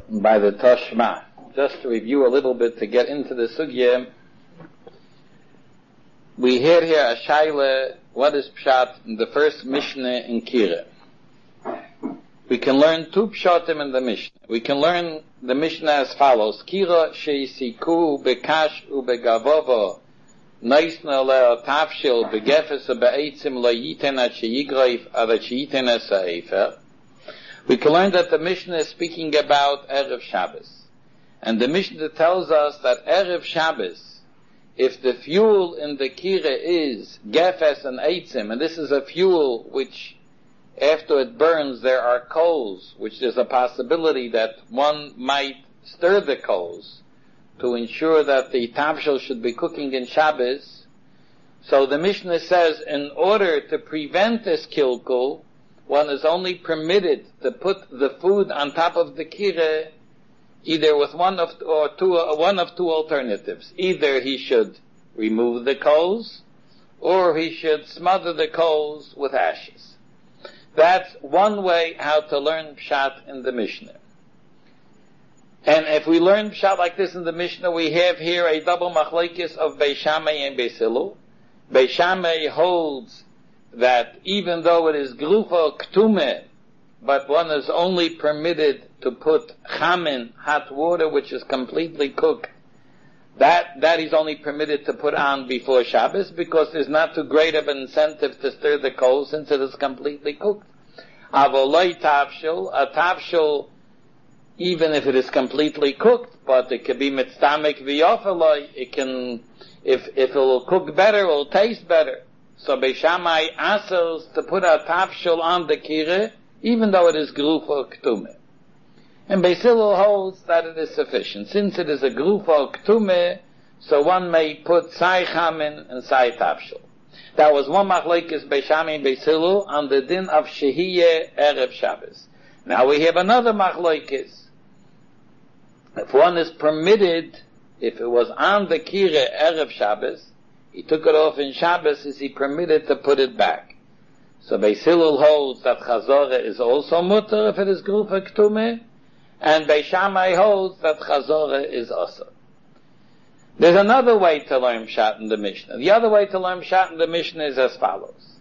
by the Toshma. Just to review a little bit to get into the sugya, we hear here a shaila, what is pshat in the first Mishnah in Kira. We can learn two pshatim in the Mishnah. We can learn the Mishnah as follows: Kira sheisiku bekash ubegavovo naisna leo tafshil begefes be'etzim lo yiten at sheyigrayif ad sheyiten es ha'efer. We can learn that the Mishnah is speaking about Erev Shabbos. And the Mishnah tells us that Erev Shabbos, if the fuel in the kira is gefes and eitzim, and this is a fuel which after it burns there are coals, which there's a possibility that one might stir the coals to ensure that the tavshil should be cooking in Shabbos. So the Mishnah says in order to prevent this kilkul, one is only permitted to put the food on top of the kira either with one of two alternatives. Either he should remove the coals, or he should smother the coals with ashes. That's one way how to learn pshat in the Mishnah. And if we learn pshat like this in the Mishnah, we have here a double machlekes of Beis Shammai and Beis Hillel. Beis Shammai holds that even though it is grufa ktume, but one is only permitted to put chamin, hot water, which is completely cooked, that is only permitted to put on before Shabbos, because there's not too great of an incentive to stir the coals since it is completely cooked. Avoloi tavshil, a tavshil, even if it is completely cooked, but it could be mitztamek v'yofeloi, it can, if it will cook better, it will taste better. So Beis Shammai asks to put a tavshil on the kira, even though it is grufa ktume. And Beis Hillel holds that it is sufficient. Since it is a grufa ktume, so one may put sai chamin and sai tavshil. That was one machlekes Beis Shammai and Beis Hillel on the din of shehiyeh erev Shabbos. Now we have another machlekes. If one is permitted, if it was on the kira erev Shabbos, he took it off in Shabbos, is he permitted to put it back? So Beis Hillel holds that chazorah is also mutter if it is grufa ktume, and Beis Shammai holds that chazorah is asur. There's another way to learn pshat in the Mishnah. The other way to learn pshat in the Mishnah is as follows: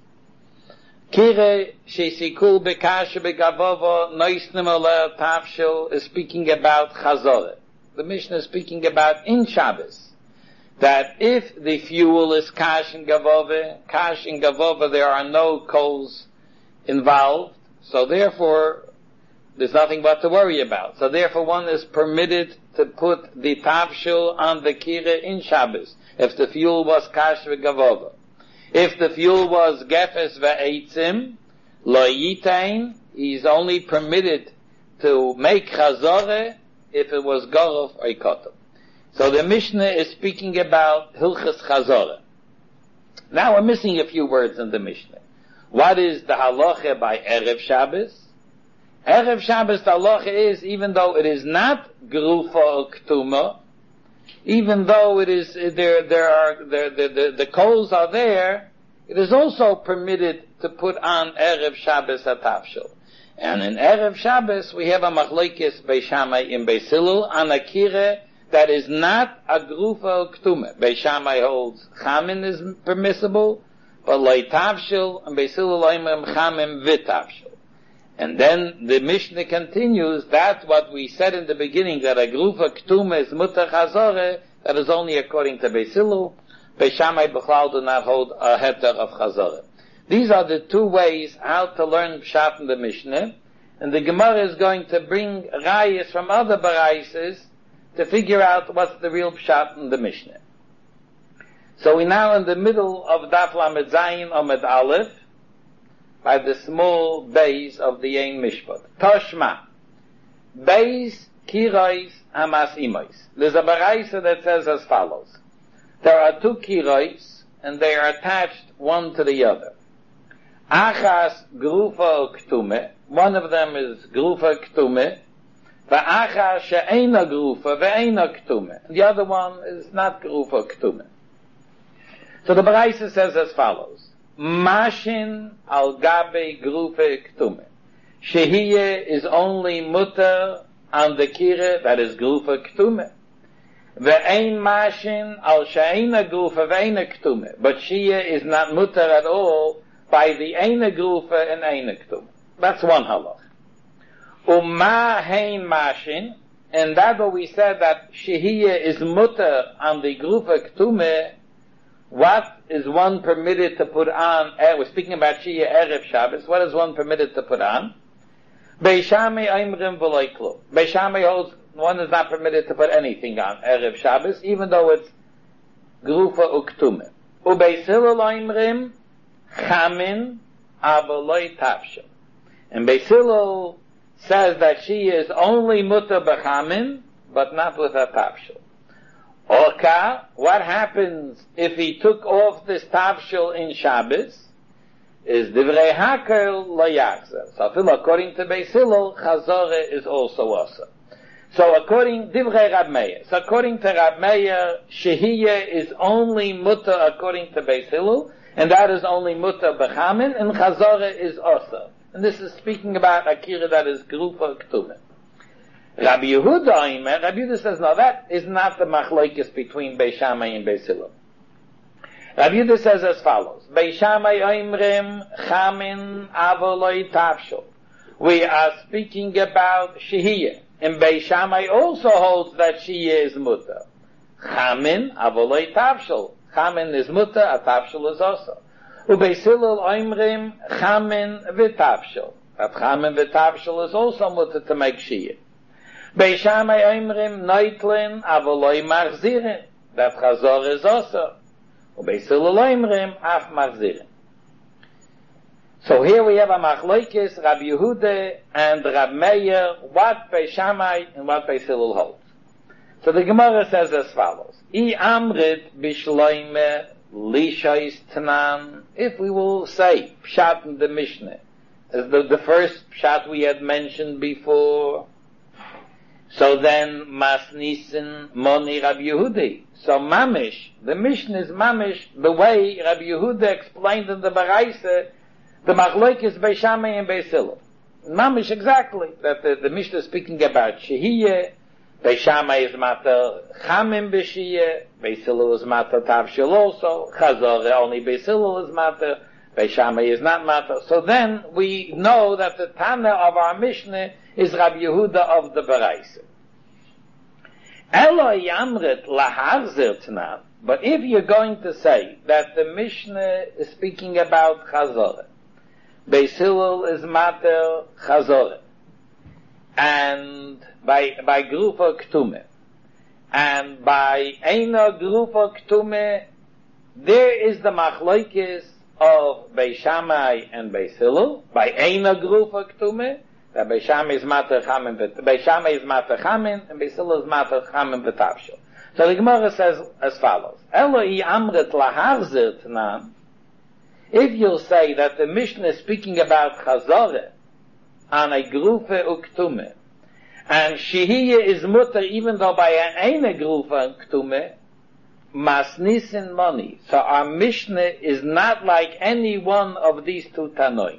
Kire shesikul bekash begavovo noisnim oleh tafshil is speaking about chazorah. The Mishnah is speaking about in Shabbos, that if the fuel is kash and gavova, there are no coals involved, so therefore there's nothing but to worry about. So therefore one is permitted to put the tavshil on the kira in Shabbos, if the fuel was kash v'gavova. If the fuel was gefes v'eitzim, lo yitain, he's only permitted to make chazoreh if it was gorof or kotel. So the Mishnah is speaking about Hilchas Chazorah. Now we're missing a few words in the Mishnah. What is the halacha by Erev Shabbos? Erev Shabbos, the halacha is, even though it is not Grufa or Ktuma, even though it is, the coals are there, it is also permitted to put on Erev Shabbos a tafshil. And in Erev Shabbos, we have a machlekes Beis Shammai in Beis Hillel on a kira that is not a grufa or ktume. Beis Shammai holds chamin is permissible, but loy tavshil, and Beis Hillel loymem chamin v'tavshil. And then the Mishnah continues, that's what we said in the beginning, that a grufa ktume is mutar chazoreh, that is only according to Beis Hillel. Beis Shammai b'chlal do not hold a heter of chazoreh. These are the two ways how to learn pshat in the Mishnah, and the Gemara is going to bring rayas from other baraises to figure out what's the real pshat in the Mishnah. So we're now in the middle of Daf Lamed Zayin Omed Aleph, by the small base of the Ein Mishpat. Toshma, base kirois hamas imois. There's a baraisa that says as follows: there are two kirois, and they are attached one to the other. Achas grufa ktume, one of them is grufa ktume, va'achas she'eina grufa ve'eina ktume. The other one is not grufa ktume. So the baraisa says as follows: Mashin al gabe grufa ktume. Shehiyeh is only mutter on the kira that is grufa ktume. Ve'ein mashin al she'ena grufa ve'ena ktume. But Shia is not mutter at all by the ena grufa and ena ktume. That's one halach. Uma hein mashin, and that what we said that Shehiyah is mutter on the grufa ktume. What is one permitted to put on? We're speaking about Shia Erev Shabbos. What is one permitted to put on? Beishamei Oimrim V'loi Klum. Beishamei holds one is not permitted to put anything on Erev Shabbos, even though it's Grufa Uktume. Ubeis Hillel Oimrim Chamin Avoloi Tavshel. And Beis Hillel says that she is only mutter b'chamin, but not with a tavshel. Orka, what happens if he took off this tavshel in Shabbos? Is divrei hakel layachzer. So according to Beis Hillel, chazore is also also. So according divrei Rab Meir. So according to Rab Meir, shehiyah is only mutter according to Beis Hillel, and that is only mutter b'chamin, and chazore is also. And this is speaking about akira that is grufa ktume. Rabbi Yehuda says, no, that is not the machlokes between Beis Shammai and Beis Hillel. Rabbi Yehuda says as follows: Beis Shammai oimrim chamin avoloi tavshel. We are speaking about shehiyah, and Beis Shammai also holds that shehiyah is mutter. Chamin avoloi tavshel. Chamin is mutter, a tavshel is also. Ubeis Hillel oimrim chamin v'tavshel. That chamin v'tavshel is also mutter to make shehiyah. Beis Shammai oimrim noitlin avoloi machzirin. That chazor is also. Ubeis Hillel oimrim af machzirin. So here we have a machlokes, Rabbi Yehuda and Rab Meir, what Beis Shammai and what Beis Hillel holds. So the Gemara says as follows: I amrit bishloime lishais tanan. If we will say pshat in the Mishnah, as the first pshat we had mentioned before, so then masnisin moni Rabbi Yehudi. So mamish, the Mishnah is mamish the way Rabbi Yehuda explained in the Baraisa, the machlokes Beis Shammai and Beis Hillel. Mamish exactly that the Mishnah is speaking about shehiyah. Beis Shammai is matter chamim b'shiyah. Beis Hillel is matter tavshel also. Chazor only Beis Hillel is matter. Beis Shammai is not matter. So then we know that the Tana of our Mishnah is Rabbi Yehuda of the Baraisa. Elo yamret laharzer tnan. But if you're going to say that the Mishnah is speaking about Chazor, Beis Hillel is matter Chazor, and by grufa ktume, and by eina grufa ktume, there is the machlokes of Beis Shammai and Beis Hillel. By eina grufa ktume, that Beis Shammai is matter chamin, Beis Shammai is matter chamin, and Beis Hillel is matter chamin v'tavshel. So the Gemara says as follows: Eloi amret laharzer tnan. If you'll say that the Mishnah is speaking about chazore on a grufa uktume, and shehiyah is mutter even though by an eine grufa uktume, masnisin moni. So our Mishnah is not like any one of these two tanoim.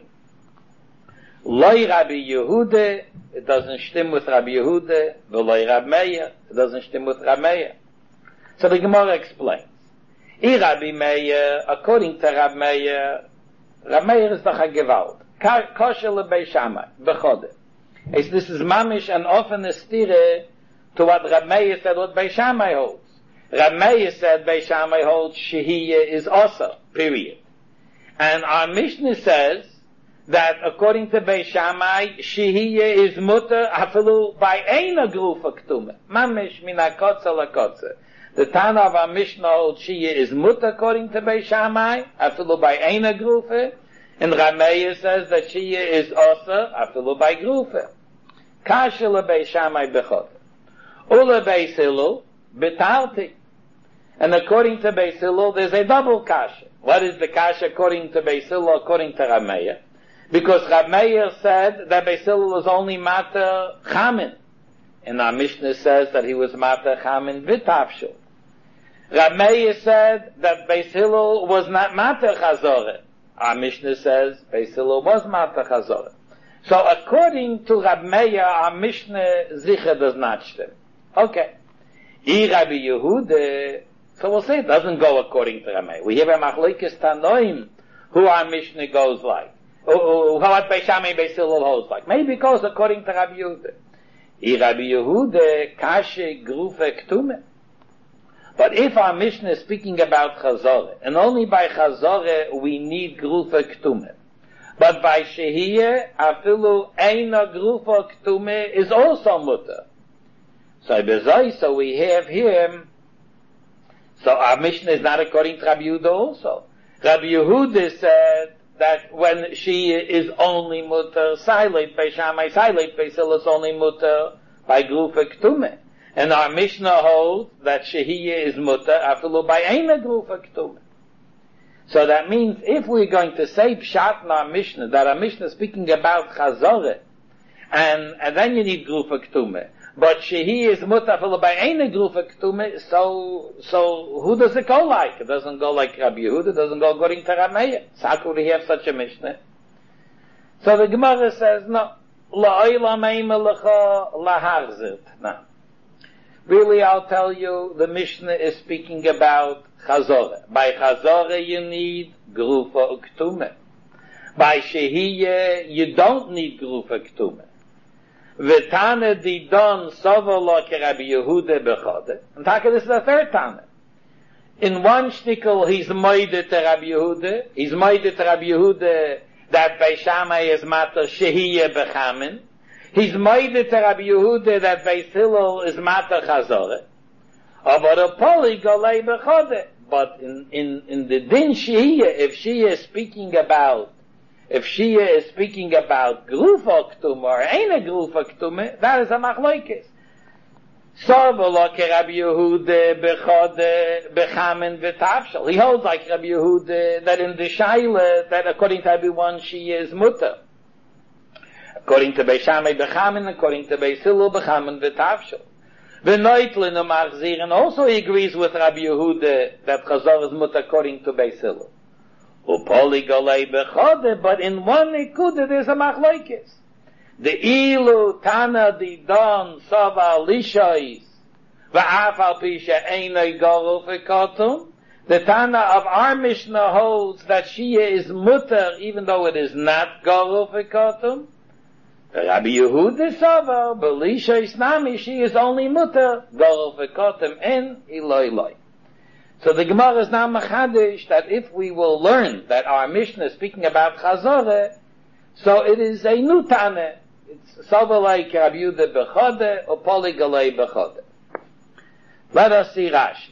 Loi Rabbi Yehuda, it doesn't stem with Rabbi Yehuda. V'loi Rab Meir, it doesn't stem with Rab Meir. So the Gemara explains. I Rabbi Meir, according to Rab Meir is the Chagevald. Kosher leBeis Shammai, b'chodeh. This is mamish and often a stire to what Rab Meir said, what Beis Shammai holds. Rab Meir said Beis Shammai holds shehiyah is also, period. And our Mishnah says that according to Beis Shammai, shehiyah is mutter afilu by eina grufa ktume. Mamish min hakotza lakotza. The Tana of our Mishnah holds shehiyah is mutter according to Beis Shammai, afilu by eina grufa. And Rab Meir says that shehiyah is also afilu by grufa. Kasha leBeis Shammai b'chod. Ule Beis Hillel b'talti. And according to Beis Hillel, there's a double kasha. What is the kasha according to Beis Hillel, according to Rab Meir? Because Rab Meir said that Beis Hillel was only matter chamin. And our Mishnah says that he was matter chamin v'tavshel. Rab Meir said that Beis Hillel was not matter chazorah. Our Mishnah says Beis Hillel was matter chazorah. So according to Rab Meir, our Mishnah Zicha does not stem. Okay. Rabbi Yehuda, so we'll say it doesn't go according to Rab Meir. We have a Machlokes Tanoim, who our Mishnah goes like. How what Beis Shammai Beis Hillel holds like. Maybe it goes according to Rabbi Yehuda. Rabbi Yehuda, Kashe Grufe Ktume. But if our Mishnah is speaking about Chazorah, and only by Chazorah we need Grufe Ktume, but by Shehiyah, Afilu Eina Grufe Ktume is also Mutter. So we have here, so our Mishnah is not according to Rabbi Yehuda also. Rabbi Yehuda said that when Shehiyah is only Mutter, Silate Beis Shammai, Silate Beis Hillel is only Mutter by Grufe Ktume. And our Mishnah holds that Shehiyah is Mutter, Afilu by Eina Grufe Ktume. So that means if we're going to say Pshat in our Mishnah, that our Mishnah is speaking about Chazorah, and then you need Grufe Ktume, but Shehiyah is Mutter, Afilu by Eina Grufe Ktume, so who does it go like? It doesn't go like Rabbi Yehuda, it doesn't go according to Rab Meir. So how could we have such a Mishnah? So the Gemara says, no, La'olam eimelecha laharzit. No. Really, I'll tell you, the Mishnah is speaking about Chazorah. By Chazorah you need Grufa Uktume. By Shehiyah you don't need Grufa Uktume. V'tane didon sovolo ke Rabbi Yehuda bechode. And taka, this is the third Tane. In one shtickle he's moide to Rabbi Yehuda. He's moide to Rabbi Yehuda that Beis Shammai is matter Shehiyah bechamin. He's moide to Rabbi Yehuda that Beis Hillel is matter Chazorah. But a poli golei bechode. But in the din Shehiyah, if Shehiyah is speaking about Grufa Ktume or Eina Grufa Ktume, that is a machlokes. Sorvelo ke Rabbi Yehuda bechode bechamin v'tavshel. He holds like Rabbi Yehuda that in the Shaila, that according to everyone Shehiyah is mutter. According to Beis Shammai bechamin, according to Beis Hillel bechamin v'tavshel. V'noitlin u'machzir, and also he agrees with Rabbi Yehuda that Chazorah is mutter according to Beis Hillel. Upoli golei bechode, but in one nekuda there's a machlokes. The ilu tana didon sava lishois va'af al pisha einay goro fekotum. The Tana of our Mishnah holds that Shehiyah is mutter even though it is not goro fekotum. Rabbi Yehuda sava b'lishois nami, she is only mutter goro fekotum en iloi. So the Gemara is now machadish that if we will learn that our Mishnah is speaking about Chazorah, so it is a new Tana. It's Sovalei Rabbi Yehuda bechode or Poli Galei bechode. Let us see Rashi.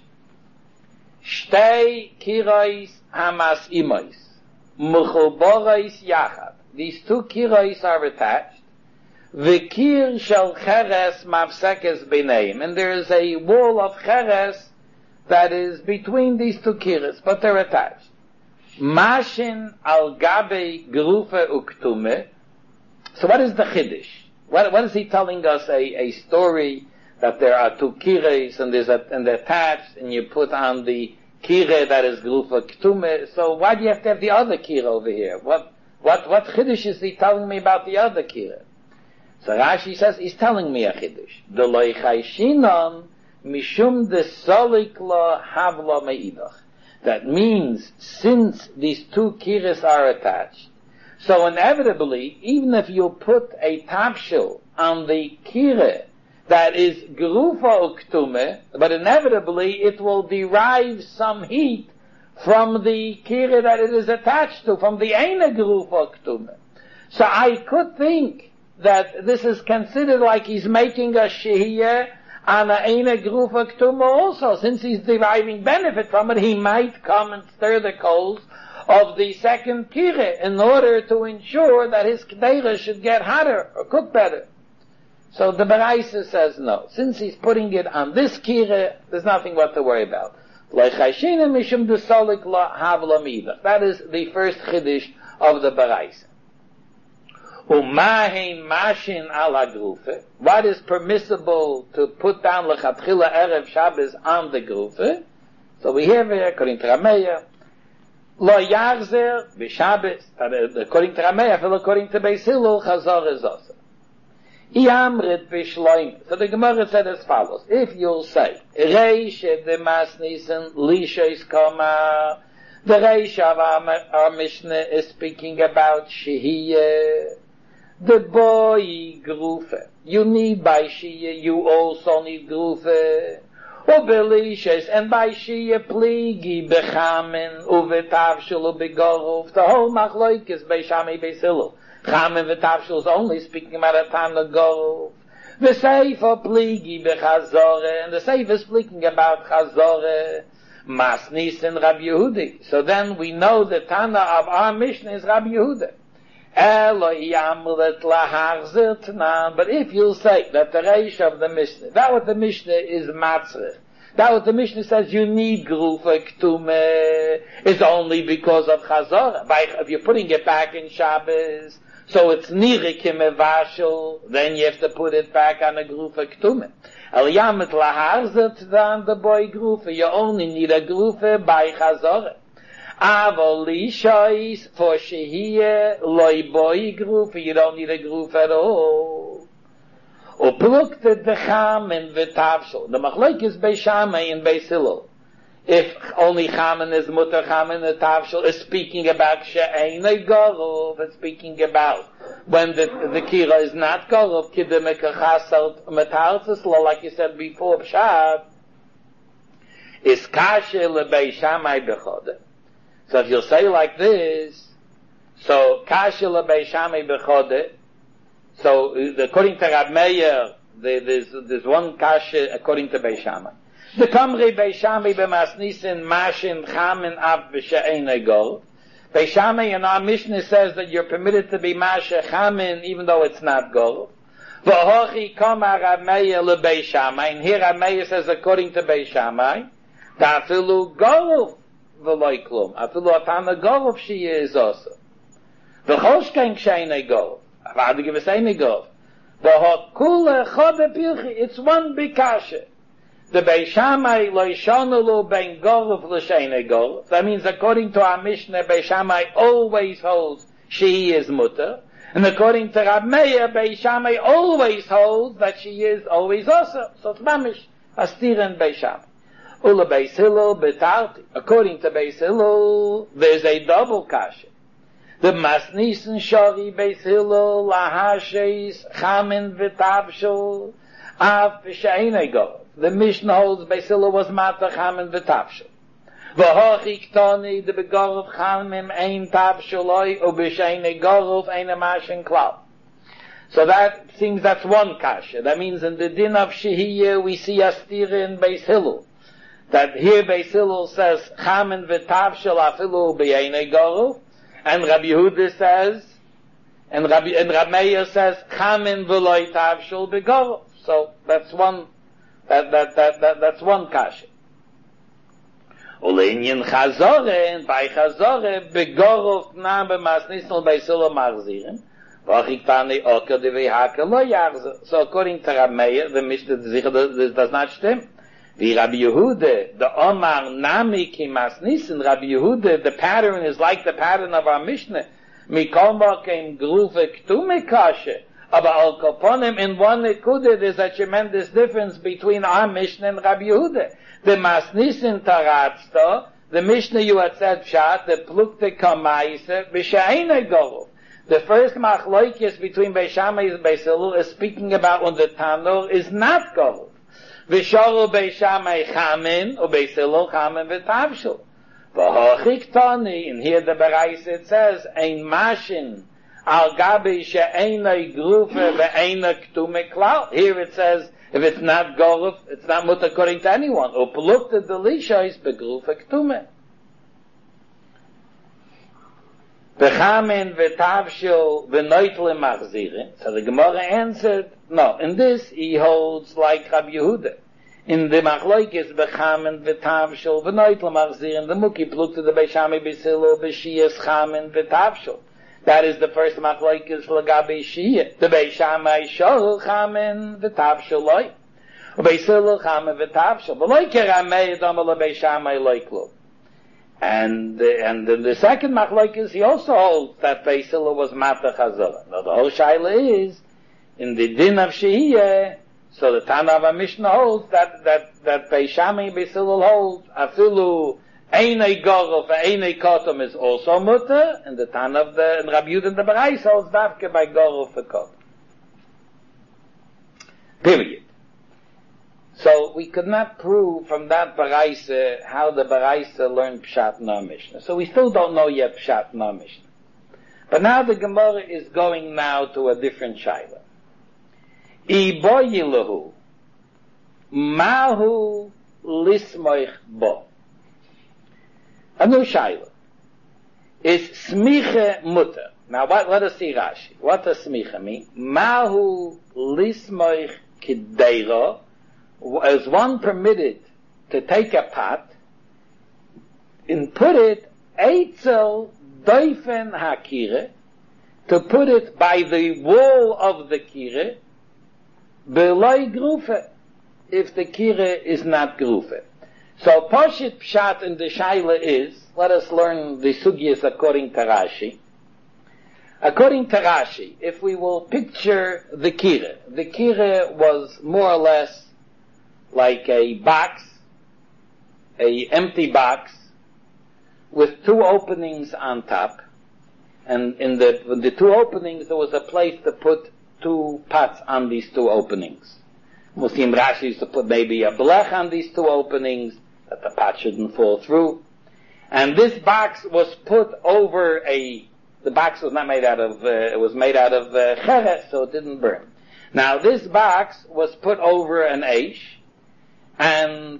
Shtei kirais hamas imois mechuborais yachad. These two kirais are attached. V'kir shel cheres mafsekes b'neim, and there is a wall of cheres that is between these two kiras, but they're attached. Mashin al gabe grufe uktume. So what is the chiddush? What is he telling us? A story that there are two kiras and they're attached, and you put on the kira that is grufe uktume. So why do you have to have the other kira over here? What chiddush is he telling me about the other kira? So Rashi says he's telling me a chiddush. The loichai shinon mishum de solikla havla meidach. That means since these two kiras are attached, so inevitably, even if you put a tafshil on the kira that is grufa uktume, but inevitably it will derive some heat from the kira that it is attached to, from the eina grufa uktume. So I could think that this is considered like he's making a shehiyah on a eina grufa ktume also. Since he's deriving benefit from it, he might come and stir the coals of the second kira in order to ensure that his k'deira should get hotter or cook better. So the Baraisa says no. Since he's putting it on this kira, there's nothing what to worry about. That is the first chiddush of the Baraisa. What is permissible to put down lechatchila erev Shabbos on the grufe? So we have here, according to Rab Meir, Lo yachzer b'Shabbos. According to Rameh, I feel according to Beis Hillel, chazor is also. Iamrit b'shloim. So the Gemara said as follows. If you'll say, Reish de Masnisen, Lisha is kama, the Reish of our Mishnah is speaking about Shehiyah, the boy Grufe. You need by Shehiyah, you also need Grufe. Ubelishes, and by Shehiyah pligi bechamen, uvetavshul ubegoruf. The whole machloik is Beishami Beis Hillel. Chamen v'tavshul is only speaking about a time to go. The Seifa pligi bechazore, and the Seifa is speaking about chazore, masnis and Rabbi Yehudi. So then we know the Tana of our Mishnah is Rabbi Yehuda. But if you'll say that the Reish of the Mishnah, that what the Mishnah is matzrich, that what the Mishnah says you need Grufa Ktume is only because of Chazorah. If you're putting it back in Shabbos, so it's Nirikim Evashel, then you have to put it back on a Grufa Ktume. Al Yamet Laharzet dan the boy Grufa, you only need a Grufa by Chazorah. Aval Lishais for Shehiyah loy boy Grufa, you don't need a Grufa at all. Uplukte the Chamen v'tavshel. The Machlok is Beis Shammai and Beis Hillel. If only Chamen is Mutter, Chamen and Tavshel is speaking about She'enei Gorov, it's speaking about when the Kira is not Gorov, Kideme Kachasel Metartzes, like you said before, Pshat, is Kashe leBeis Shammai bechode. So if you'll say like this, so Kashe leBeis Shammai bechode, so according to Rab Meir, there's one Kashe according to Beis Shammai. The Kamri Beis Shammai b'masnisin mashin chamin av b'she'enei gol. Beis Shammai in our Mishnah says that you're permitted to be mashe chamin even though it's not gol. V'hochi kama Rab Meir leBeis Shammai. And here Rab Meir says according to Beis Shammai, ta'afilu golov v'loi klum. Afilu atana golov shiyeh is also. V'chosh kein k'she'enei golov. Avadu give us enei golov. V'hokule chode pilchi. It's one big kasha. The Beis Shammai lo yishonulu ben golov l'sheinei golov. That means according to our Mishnah, Beis Shammai always holds she is mutter. And according to Rab Meir, Beis Shammai always holds that she is always also. So it's mamish, astir and Beis Shammai. Ula Beis Hillel betarti. According to Beis Hillel, there's a double kasha. The masnisen shori Beis Hillel lahashes chamin v'tavshel av b'sheinei golov. The Mishnah holds Beis Hillel was Mata Chamen v'Tavshel. V'hochi ktoni the begorov Chamen ein Tavsheloi u'b'sheinei gorov ein amashin klal. So that seems that's one kasha. That means in the din of Shehiyah we see astira in Beis Hillel. That here Beis Hillel says Chamen v'Tavshel afilu b'einei gorov, and Rabbi Yehuda says, and Rab Meir says Chamen v'loi Tavshel begorov. So that's one. That's one kasha. Uleinian chazore, and by chazore, begorov na b'masnisnol Beis Hillel machzirim, v'achiktani oker devihaka lo yachzer. So according to Rab Meir, the Mishnah this does not stem. The Rabbi Yehuda, the Omar nami ki masnisin, Rabbi Yehuda, the pattern is like the pattern of our Mishnah. Mikol came gruve ktume kasha. But al koponim in one nekuda, there's a tremendous difference between our Mishnah and Rabbi Yehuda. The masnisin taratzto, the Mishnah you had said pshat, the plukte kamaisa, b'sha'enei gorov. The first machloikis between Beis Shammai and Beis Hillel is speaking about when the tanur is not gorov. V'shoru Beis Shammai chamin, or Beis Hillel chamin v'tavshel. V'hochik toni, and here the Berais it says, ein mashin, al gabi she'enei grufa ve'enei ktume klal. Here it says, if it's not goruf, it's not mut according to anyone. Uplukta delisha is begrufa ktume. Bechamen v'tavshil v'noitle machzirin. So the Gemara answered, no, in this he holds like Rabbi Yehuda. In the machloikis bechamen v'tavshil v'noitle machzirin, the muki plukta the Beis Shammai Beis Hillel v'shiyas chamen v'tavshil. That is the first machlokes l'gabe shiyah. The Beis Shammai shol chamen v'tavshel loy. Beis Hillel chamen v'tavshel. But like Rab Meir damal Beis Shammai loy klum. And the second machlokes, he also holds that Beis Hillel was Mata Chazala. Now the whole shaila is, in the din of Shehiyah, so the Tana of Mishnah holds that Beis Shammai Beis Hillel holds, Afilu Einei Gorov Einei Kotom is also mutter, and the Tana of the Rabbi Yehuda and the Berais holds Davke by Gorov for Kotom. Period. So we could not prove from that Baraisa how the Baraisa learned Pshat in our Mishnah. So we still don't know yet Pshat in our Mishnah. But now the Gemara is going now to a different shaila. Iboyilahu mahu lismoich bo. A new shaila. Is smicha mutter. Now let us see Rashi. What does smicha mean? Mahu lismoich kideira. Is one permitted to take a pot and put it eitzel doifen hakire, to put it by the wall of the kire, beloi grufe, if the kire is not grufe. So Poshit Pshat in the Shaila is, let us learn the sugyas according to Rashi. According to Rashi, if we will picture the kire was more or less like a box, a empty box, with two openings on top, and in the two openings there was a place to put two pots on these two openings. Muslim Rashi used to put maybe a blech on these two openings, that the pot shouldn't fall through. And this box was put over the box was not made out of, it was made out of cheres, so it didn't burn. Now this box was put over an eish, and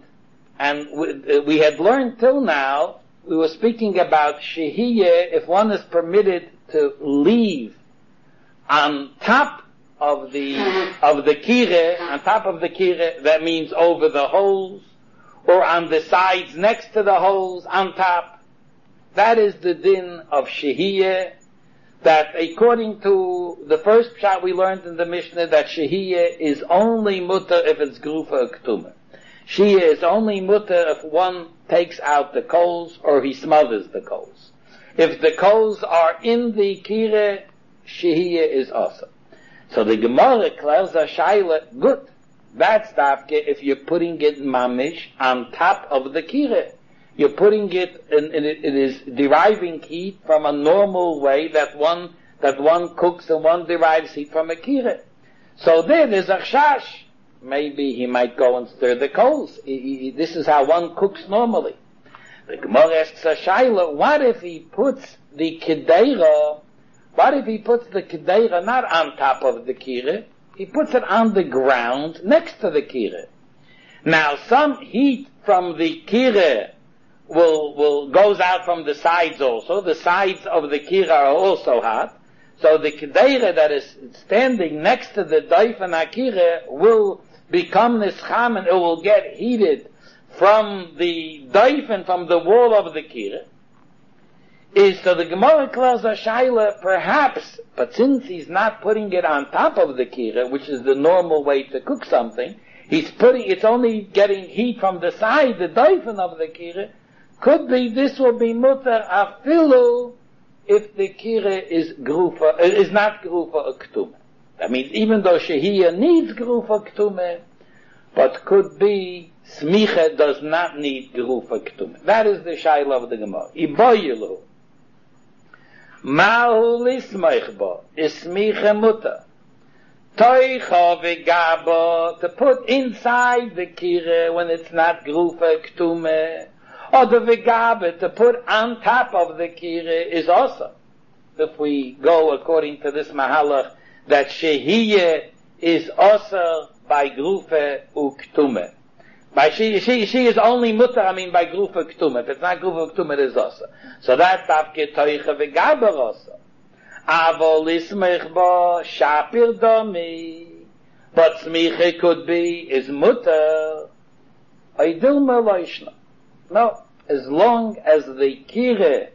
we had learned till now, we were speaking about Shehiyah, if one is permitted to leave on top of the kire, on top of the kire, that means over the holes, or on the sides next to the holes, on top. That is the din of Shehiyah, that according to the first pshat we learned in the Mishnah, that Shehiyah is only mutter if it's grufa ktuma. Shehiyah is only mutter if one takes out the coals or he smothers the coals. If the coals are in the kire, Shehiyah is awesome. So the Gemara clears a shaila, good. That's dafke if you're putting it mamish on top of the kire. You're putting it, it is deriving heat from a normal way that one cooks and one derives heat from a kire. So there's a chash. Maybe he might go and stir the coals. This is how one cooks normally. The Gemara asks a shaila, what if he puts the kedeira not on top of the kire, he puts it on the ground next to the kire. Now some heat from the kire goes out from the sides also. The sides of the kira are also hot. So the kedeira that is standing next to the doifen hakira will become nischam, and it will get heated from the doifen, from the wall of the kira. So the Gemara clears a shaila, perhaps, but since he's not putting it on top of the kira, which is the normal way to cook something, it's only getting heat from the side, the doifen of the kira. Could be this will be mutter afilu if the kire is not grufa ktume. That means even though Shehiyah needs grufa ktume, but could be smicha does not need grufa ktume. That is the shaila of the Gemara. Iboyilu mahu lismoich bo is smicha mutter. Toicha v'gabo, to put inside the kire when it's not grufa ktume. Or the vegabe, to put on top of the kire, is also. If we go according to this mahalach, that Shehiyah is also by grufe uktume. By she is only mutter, by grufe uktume. If it's not grufe uktume, it is also. So that tafke toicha vegabe also. Avo lismech bo shapir domi. But smiche could be, is mutter. Oidil meloishna. No, as long as the kire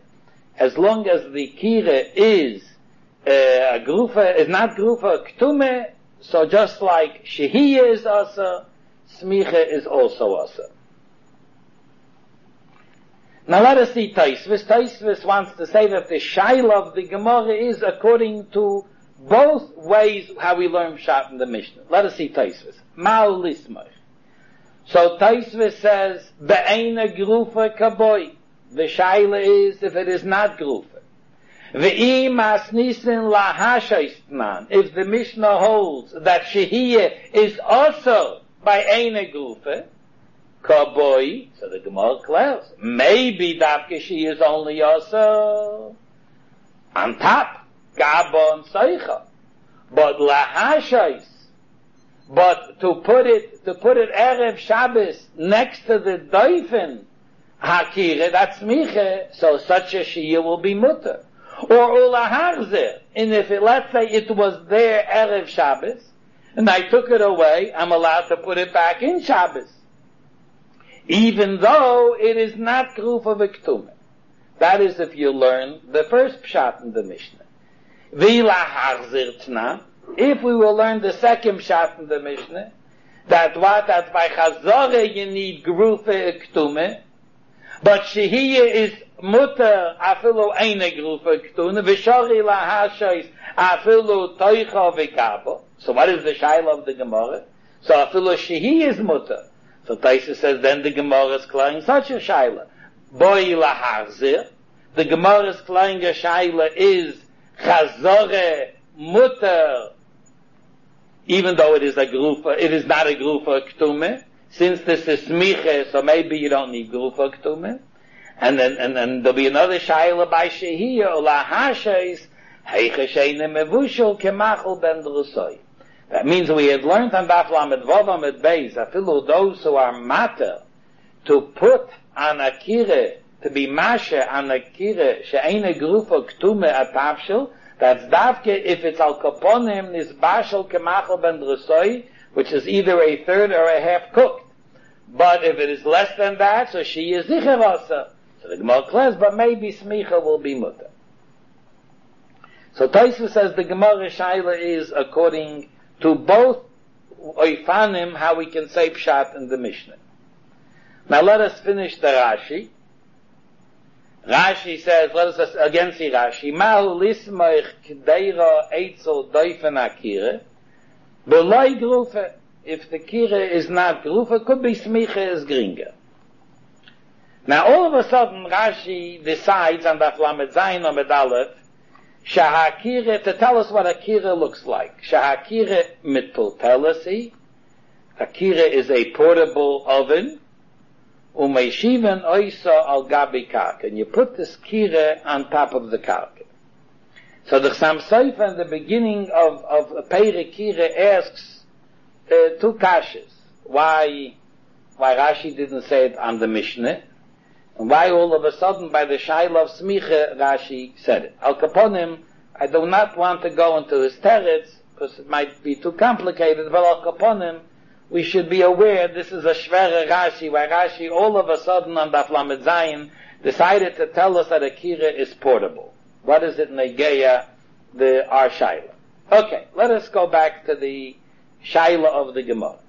is a grufa, is not grufa ktume, so just like Shehiyah is asa, smicha is also asa. Now let us see Taisvis. Taisvis wants to say that the Shaila of the Gemara is according to both ways how we learn Pshat in the Mishnah. Let us see Taisvis. Ma'u lismach. So Taisvis says, Be'eina grufa kaboi. The Shaila is if it is not grufa. Ve'im asnisin lahashaistnan. If the Mishnah holds that Shehiyah is also by Eina grufa, kaboi, so the Gemara clears. Maybe Davke she is only also on top. Gabo and Seicha. But lahashais, but to put it Erev Shabbos next to the Doifen Hakire, that's Miche, so such a Shia will be mutter. Or Ulaharzer, and if let's say it was there Erev Shabbos, and I took it away, I'm allowed to put it back in Shabbos. Even though it is not Grufa Viktume. That is if you learn the first Pshat in the Mishnah. If we will learn the second Pshat in the Mishnah, that by Chazorah you need Grufa Iktume, but Shehiyah is mutter afilu eine Grufa Iktume, v'shori lahashais afilu toicha v'kabo. So what is the Shaila of the Gemara? So afilu Shehiyah is mutter. So Taisa says then the Gemara is claiming such a Shaila. Boi laharzir. The Gemara is claiming a Shaila is Chazorah mutter, even though it is a grufa, it is not a grufa ktume. Since this is smiche, so maybe you don't need grufa ktume. And then there'll be another Shaila by Shehiyah, lahashais heicha sheine mevushel kemachol ben drusoi. That means we had learned on Daf Lamed Vav Amud Beis, afilu those who are matter, to put on a kire, to be masha on a kire, she'eine grufa ktume atavshel, that's davke if it's al kaponim is bashel kemachol ben drusoi, which is either a third or a half cooked. But if it is less than that, so she is zicher asa. So the Gemara clears, but maybe smicha will be mutter. So Tosfos says the Gemara Shaila is according to both oifanim how we can say pshat in the Mishnah. Now let us finish the Rashi. Rashi says, let us again see Rashi. Mahu lismoich k'deira eitzel doifen akire. Beloi grufa. If the kire is not grufa, could be smicha is gringer. Now all of a sudden Rashi decides on Daf Lamed Zayin or Medalef, Shahakire, to tell us what a kire looks like. Shahakire mitpultelasi. A kire is a portable oven. Umeishiven oisa al gabi karka. And you put this kire on top of the karka. So the Chassam Sofer in the beginning of Peirek Kire asks two kashas. Why Rashi didn't say it on the Mishnah, and why all of a sudden by the Shaila of Smicha Rashi said it. Al Kaponim, I do not want to go into his teretz because it might be too complicated, but Al Kaponim, we should be aware this is a shvere Rashi, why Rashi all of a sudden on Daf Lamed Zayin decided to tell us that a kira is portable. What is it negeya our Shaila? Okay, let us go back to the Shaila of the Gemara.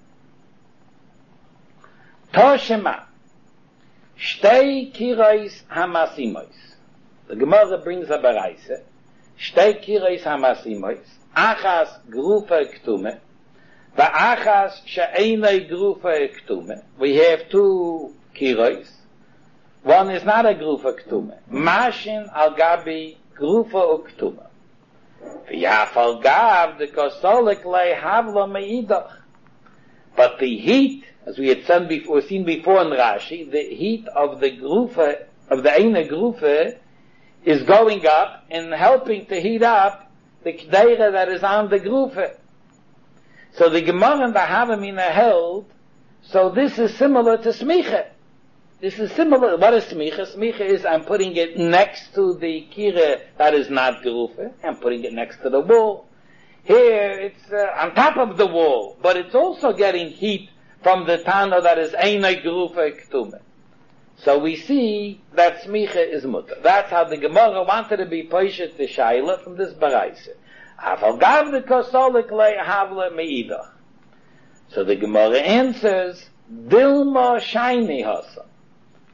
Toshema Shtei kirais hamasimois. The Gemara brings a baraisa. Shtei kirais hamasimois. Achas grufa ektume. Va'achas she'enei grufa ektume. We have two kirais. One is not a grufa ektume. Mashin al gabi grufa ektume. V'yaf al gav the kosolik lei havla meidach. But the heat, as we had seen before in Rashi, the heat of the grufa, of the eine grufa, is going up and helping to heat up the kdeira that is on the grufa. So the Gemara and the Havamina held, so this is similar to smicha. This is similar. What is smicha? Smicha is I'm putting it next to the kira that is not grufa. I'm putting it next to the wall. Here it's on top of the wall, but it's also getting heat from the Tana that is Einai Grufa Ktume. So we see that Smicha is mutter. That's how the Gemara wanted to be Poshet the Shaila from this Baraisa. Aval gav the kosolik le havle meidach. So the Gemara answers, Dilma shaini hasa.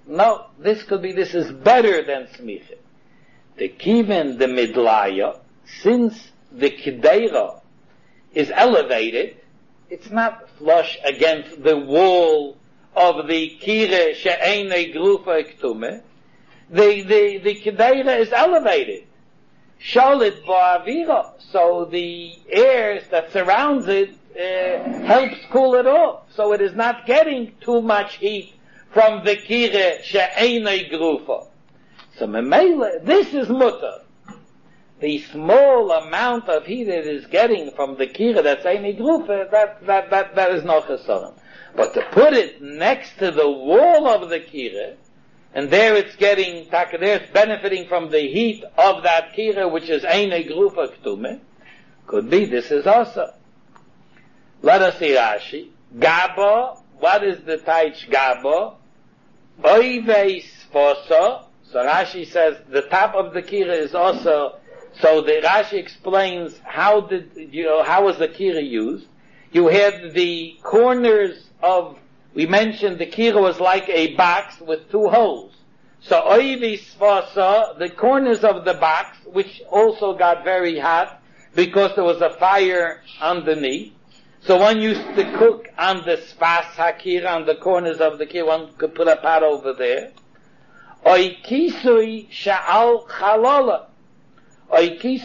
No, this is better than smicha. The kiven, the midlaya, since the kedeira is elevated, it's not flush against the wall of the kire she'enei grufa ektume. The kedeira is elevated. Shalit ba'avira, so the air that surrounds it helps cool it off. So it is not getting too much heat from the kire she'enei grufa. So memela, this is mutter. The small amount of heat it is getting from the kira that's einei grufa, that is no chesaron. But to put it next to the wall of the kira, and there it's getting, there it's benefiting from the heat of that kira, which is einei grufa ktume, could be this is also. Let us see Rashi. Gabo, what is the taich gabo? Oivei sfoso. So Rashi says the top of the kira is also. So the Rashi explains how was the kira used? You had the corners of. We mentioned the kira was like a box with two holes. So oivi sfasa, the corners of the box, which also got very hot because there was a fire underneath. So one used to cook on the sfas hakira, on the corners of the kira. One could put a pot over there. Oy kisui sha'al chalola. Or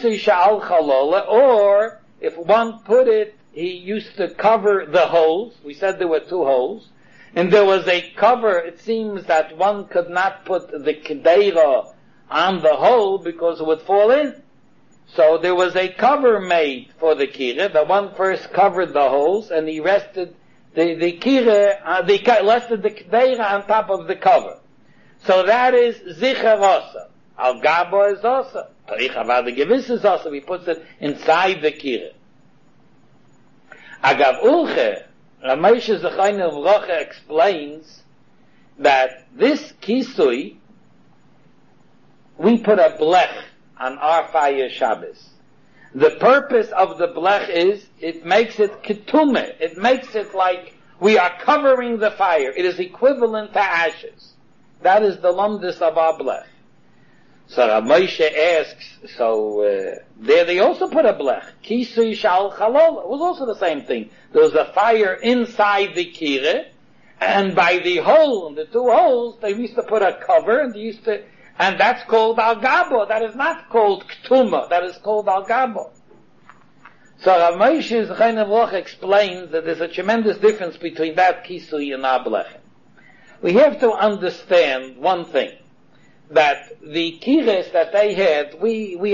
if one put it, he used to cover the holes. We said there were two holes. And there was a cover. It seems that one could not put the kedeira on the hole because it would fall in. So there was a cover made for the kira. The one first covered the holes and he rested the rested the kedeira on top of the cover. So that is zicher osa. Al gabo is osa. The gewiss is also, he puts it inside the kira. Agav Ulche, Ramoshe Zechayne of Rocha explains that this kisui, we put a blech on our fire Shabbos. The purpose of the blech is, it makes it ketume. It makes it like we are covering the fire. It is equivalent to ashes. That is the lumdus of our blech. So Ramoshe asks, there they also put a blech. Kisui shal chalol. It was also the same thing. There was a fire inside the kire, and by the hole, the two holes, they used to put a cover, and that's called al gabo. That is not called ktuma. That is called al gabo. So Ramoshe Zechayne explains that there's a tremendous difference between that kisui and our blech. We have to understand one thing. That the kires that they had, we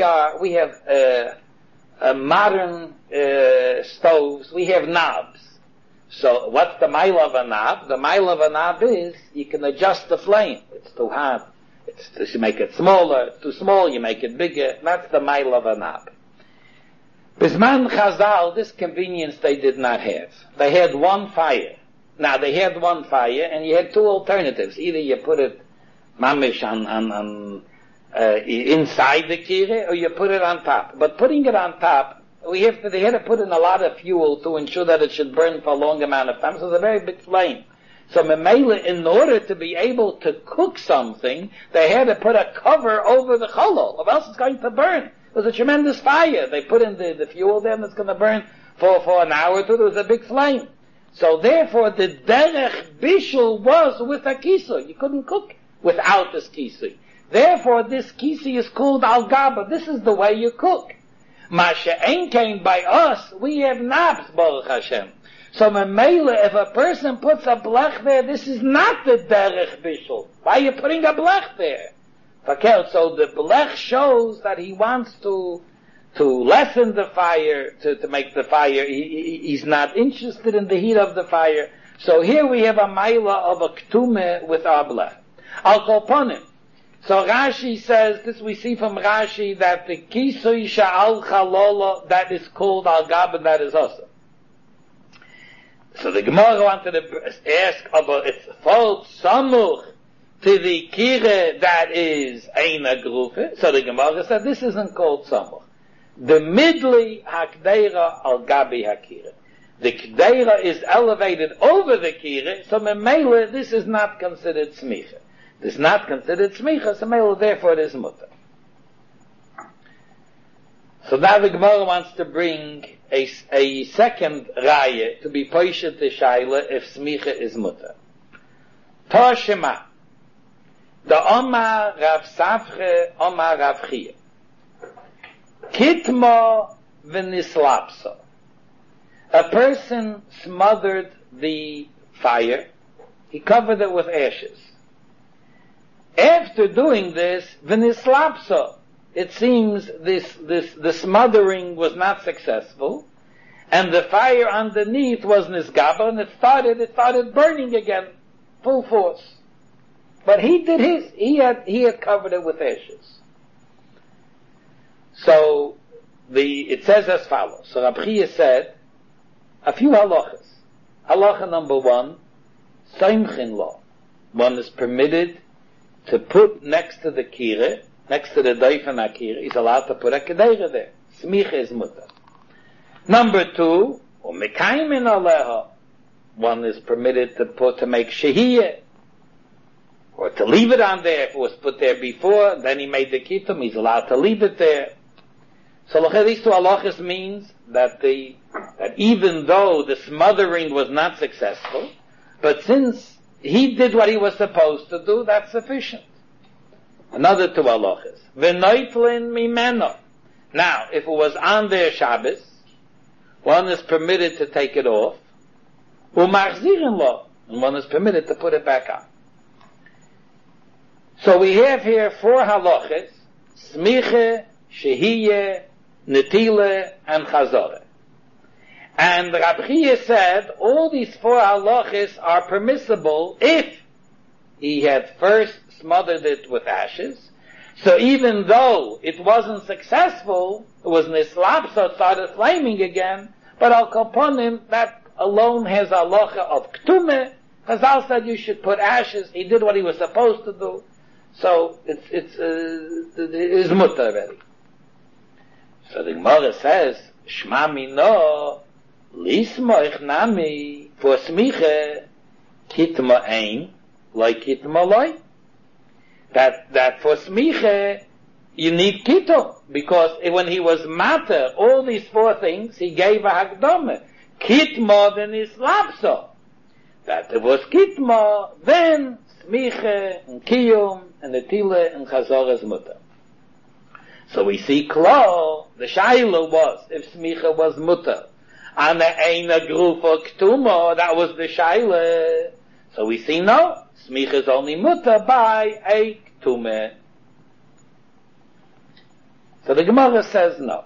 have modern stoves. We have knobs. So what's the mile of a knob? The mile of a knob is you can adjust the flame. It's too hot. You make it smaller. Too small, you make it bigger. That's the mile of a knob. Bisman Chazal, this convenience they did not have. They had one fire. Now they had one fire, and you had two alternatives. Either you put it mamish on inside the kire, or you put it on top. But putting it on top, they had to put in a lot of fuel to ensure that it should burn for a long amount of time. So it's a very big flame. So memela, in order to be able to cook something, they had to put a cover over the cholol, or else it's going to burn. It was a tremendous fire. They put in the fuel there, and it's going to burn for an hour or two. There was a big flame. So therefore, the derech bishul was with a kisui. You couldn't cook without this kisui. Therefore, this kisui is called al gaba. This is the way you cook. Masha ein kain, by us, we have knobs, Baruch Hashem. So memela, if a person puts a blech there, this is not the derech bishul. Why are you putting a blech there? So the blech shows that he wants to lessen the fire, to make the fire. He's not interested in the heat of the fire. So here we have a maila of a ktume with our blech. Al kolponim. So Rashi says, this we see from Rashi, that the kisui sha'al chalola, that is called al gaba, that is also. So the Gemara wanted to ask about its fault samuch to the kire that is eina grufe. So the Gemara said, this isn't called samuch. The midli hakdeira al gabi hakire. The kdeira is elevated over the kire, so memela, this is not considered smicha. It's not considered smicha, so therefore it is mutter. So now the Gemara wants to bring a second raya to be poishet the shaila if smicha is mutter. Toshema. The Omar Rav Safre, Omar Rav Chia. Kitmo v'nislapso. A person smothered the fire. He covered it with ashes. After doing this, v'nislapso. It seems the smothering was not successful, and the fire underneath was nisgaba, and it started burning again, full force. But he did his. He had covered it with ashes. So it says as follows. So Rabbi Chia said a few halachas. Halacha number 1, Soimchin law. One is permitted to put next to the kire, next to the doifen akira, he's allowed to put a kedeira there. Smicha is mutter. Number 2, umekaimin aleha. One is permitted to make shehiyah, or to leave it on there. If it was put there before, then he made the kitum, he's allowed to leave it there. So these two halachas means that even though the smothering was not successful, but since he did what he was supposed to do, that's sufficient. Another two halachas. V'noitlin mimeno. Now, if it was on their Shabbos, one is permitted to take it off, u'machzirin lo, and one is permitted to put it back on. So we have here 4 halachas: smicha, shehiyah, netila, and chazorah. And Rabbi Chia said all these 4 halachas are permissible if he had first smothered it with ashes. So even though it wasn't successful, it was nislap, so it started flaming again, but al kaponim, that alone has a halacha of k'tumeh. Chazal said you should put ashes. He did what he was supposed to do. So it is mutter already. So the Gemara says, Shma mino, lismoich nami, for smiche, kitma ein, like kitma loy. That for smiche, you need kito, because when he was matter, all these 4 things, he gave a hakdome. Kitma then is lapso. That it was kitma, then smiche, and kiyum, and netila, and chazorah is mutter. So we see klar, the shaila was, if smicha was mutter, and the eina grufa ktuma, that was the shaila. So we see no, smicha is only mutter by a ktume. So the Gemara says no.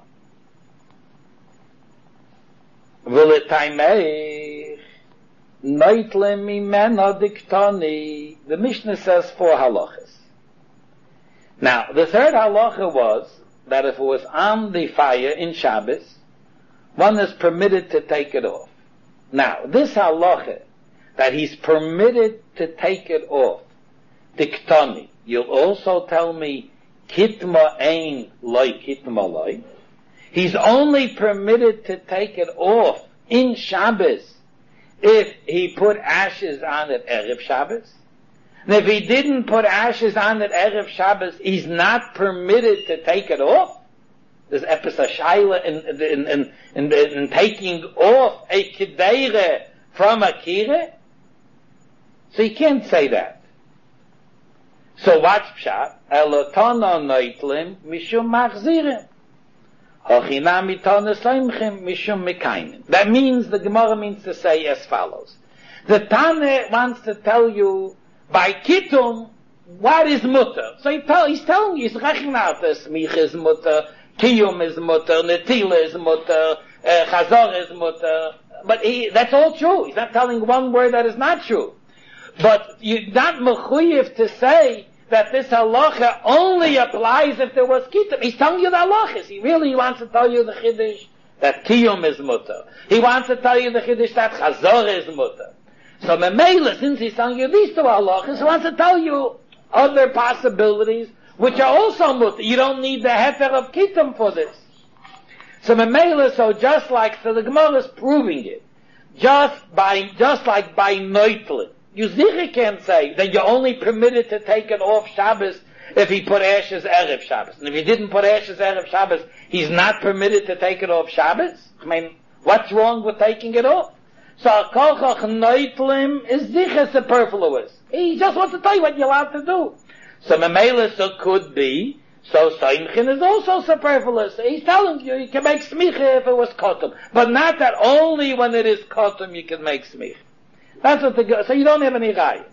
V'letaimeich noitle mimena diktoni. The Mishnah says 4 halachas. Now, the third halacha was that if it was on the fire in Shabbos, one is permitted to take it off. Now, this halacha, that he's permitted to take it off, diktoni, you'll also tell me, kitma ein loy kitma loy. He's only permitted to take it off in Shabbos if he put ashes on it Erev Shabbos. And if he didn't put ashes on it Erev Shabbos, he's not permitted to take it off. There's episode shaila in taking off a kedeira from a kire. So you can't say that. So watch pshat. Elotana noitlim mishum machzirim. Hochinam mitana soimchim mishum mekayim. That means, the Gemara means to say as follows. The Tane wants to tell you by kitum what is mutter. So he's telling you, he's rechning out this smich is mutter, kiyum is mutter, netila is mutter, chazor is mutter. But that's all true. He's not telling one word that is not true. But you're not mechuyev to say that this halacha only applies if there was kitum. He's telling you the halachas. He really wants to tell you the chiddush that kiyum is mutter. He wants to tell you the chiddush that chazor is mutter. So Memela, since he's telling you these 2 halachas, he wants to tell you other possibilities which are also mutter. You don't need the heter of kitum for this. So Memela, so the Gemara is proving it. Just like by noitlin, You sicher can't say that you're only permitted to take it off Shabbos if he put ashes Erev Shabbos. And if he didn't put ashes Erev Shabbos, he's not permitted to take it off Shabbos? I mean, what's wrong with taking it off? So Kochach Neutlim is sicher superfluous. He just wants to tell you what you're allowed to do. So Memela, so could be, so Soimchin is also superfluous. He's telling you can make smicha if it was kotum. But not that only when it is kotum you can make smicha. That's what so you don't have any raya.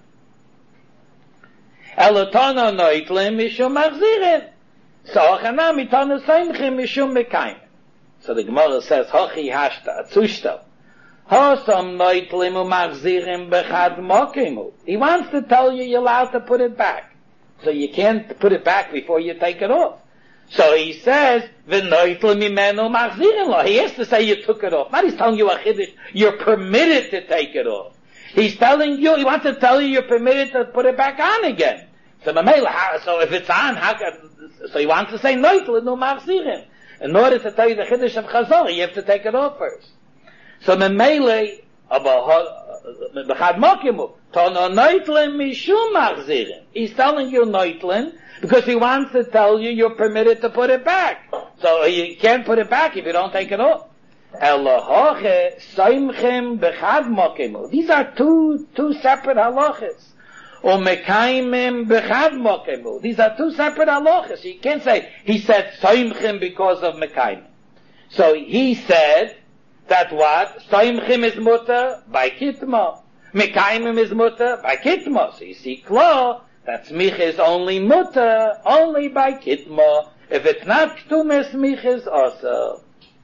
Elotana Neutlim mishum machzirin. So Achana mitana Soimchin mishum mekayim. So the Gemara says, Hochi hashta, atzushtau. Hosam Neutlim umachzirin bechad mokimu. He wants to tell you you're allowed to put it back. So you can't put it back before you take it off. So he says, V'noitl mimenu machzirin lo. He has to say you took it off. Not he's telling you a chiddush, you're permitted to take it off. He's telling you, he wants to tell you you're permitted to put it back on again. So if it's on, so he wants to say noitl no machzirin. In order to tell you the chiddush of Chazor, you have to take it off first. So Memele, b'chad mokimu, tono noitlin mishum machzirin. He's telling you noitlin because he wants to tell you you're permitted to put it back. So you can't put it back if you don't take it off. Elohoche soimchem b'chad mokimu. These are two separate halachas. Umekaimim b'chad mokimu. These are two separate halachas. You can't say he said soimchem because of mekaimim. So he said that what? Soimchim is mutter by kitma. Mekaimim is mutter by kitma. So you see, klar, that smicha is only mutter, only by kitma. If it's not ktume, smicha is also.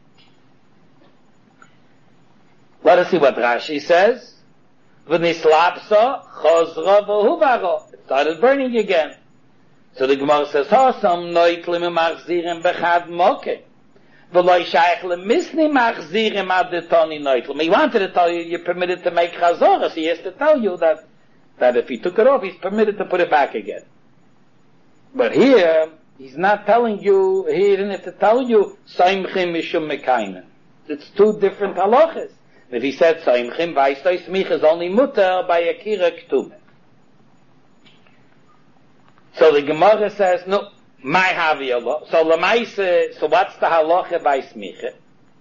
Let us see what Rashi says. V'nislapsa chozra v'huvaro. It started burning again. So the Gemara says, Hosam noitlim machzirim bechad mokim. He wanted to tell you you're permitted to make chazorah, so he has to tell you that if he took it off, he's permitted to put it back again. But here, he's not telling you, he didn't have to tell you, Saimchim mishum mekaymen. It's two different halachas. If he said Saimchim, Vaistoi Smich is only mutter by Akira Ktume. So the Gemara says, no, my haviyallah. So lemaise, so what's the halacha by smicha?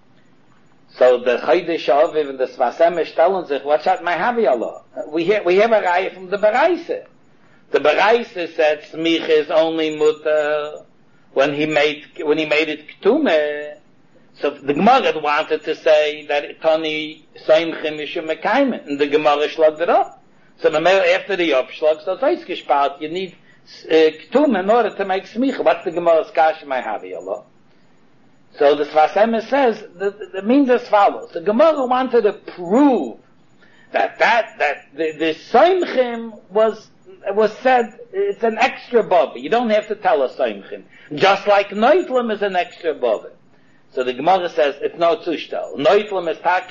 So the Chodesh Aviv and the Sfas Emes telling sich, what's that my haviyallah? We have a raya from the Baraisa. The Baraisa said smicha is only mutter when he made it ktume. So the Gemara wanted to say that Tani Soimchim Mishum Mekaymen, and the Gemara slugged it up. So after the upschlag, so it's gespart, you need ktum in order to make smicha. What's the Gemara's kash my haviyallah? So the Sfas Emes says that means as follows. The Gemara wanted to prove that the Soimchim was said it's an extra bubba. You don't have to tell a Soimchim. Just like Neutlim is an extra bubba. So the Gemara says it's no zushtel. Neutlim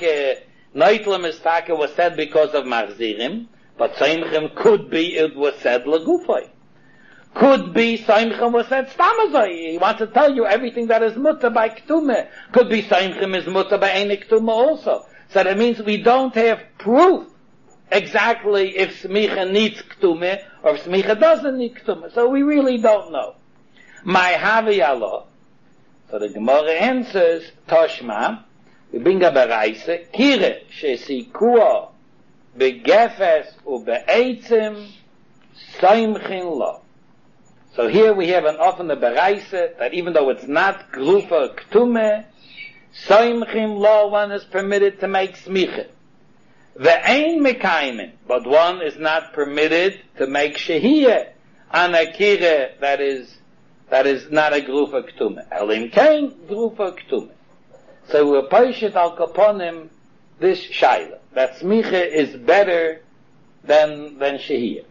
is take was said because of Machzirim, but Soimchim could be it was said legufay. Could be Soimchim was said stamazai. He wants to tell you everything that is mutter by Ktume. Could be Soimchim is mutter by Eine Ktume also. So that means we don't have proof exactly if Smicha needs Ktume or if Smicha doesn't need Ktume. So we really don't know. My Haviyallah. So the Gemara answers, Toshma, we bring a Baraisa, Kire, Shesikua, Begefes, Ube'etzim, Soimchin Lo. So here we have an often a Baraisa, that even though it's not Grufa Ktume, Soimchin Lo, one is permitted to make Smicha. Ve'ein Mekaimen, but one is not permitted to make Shehiyah, on a Kire that is not a Grufa Ktume. Elim Kain, Grufa Ktume. So we're Paishet al Kaponim this Shaila. That Smicha is better than Shehiyah.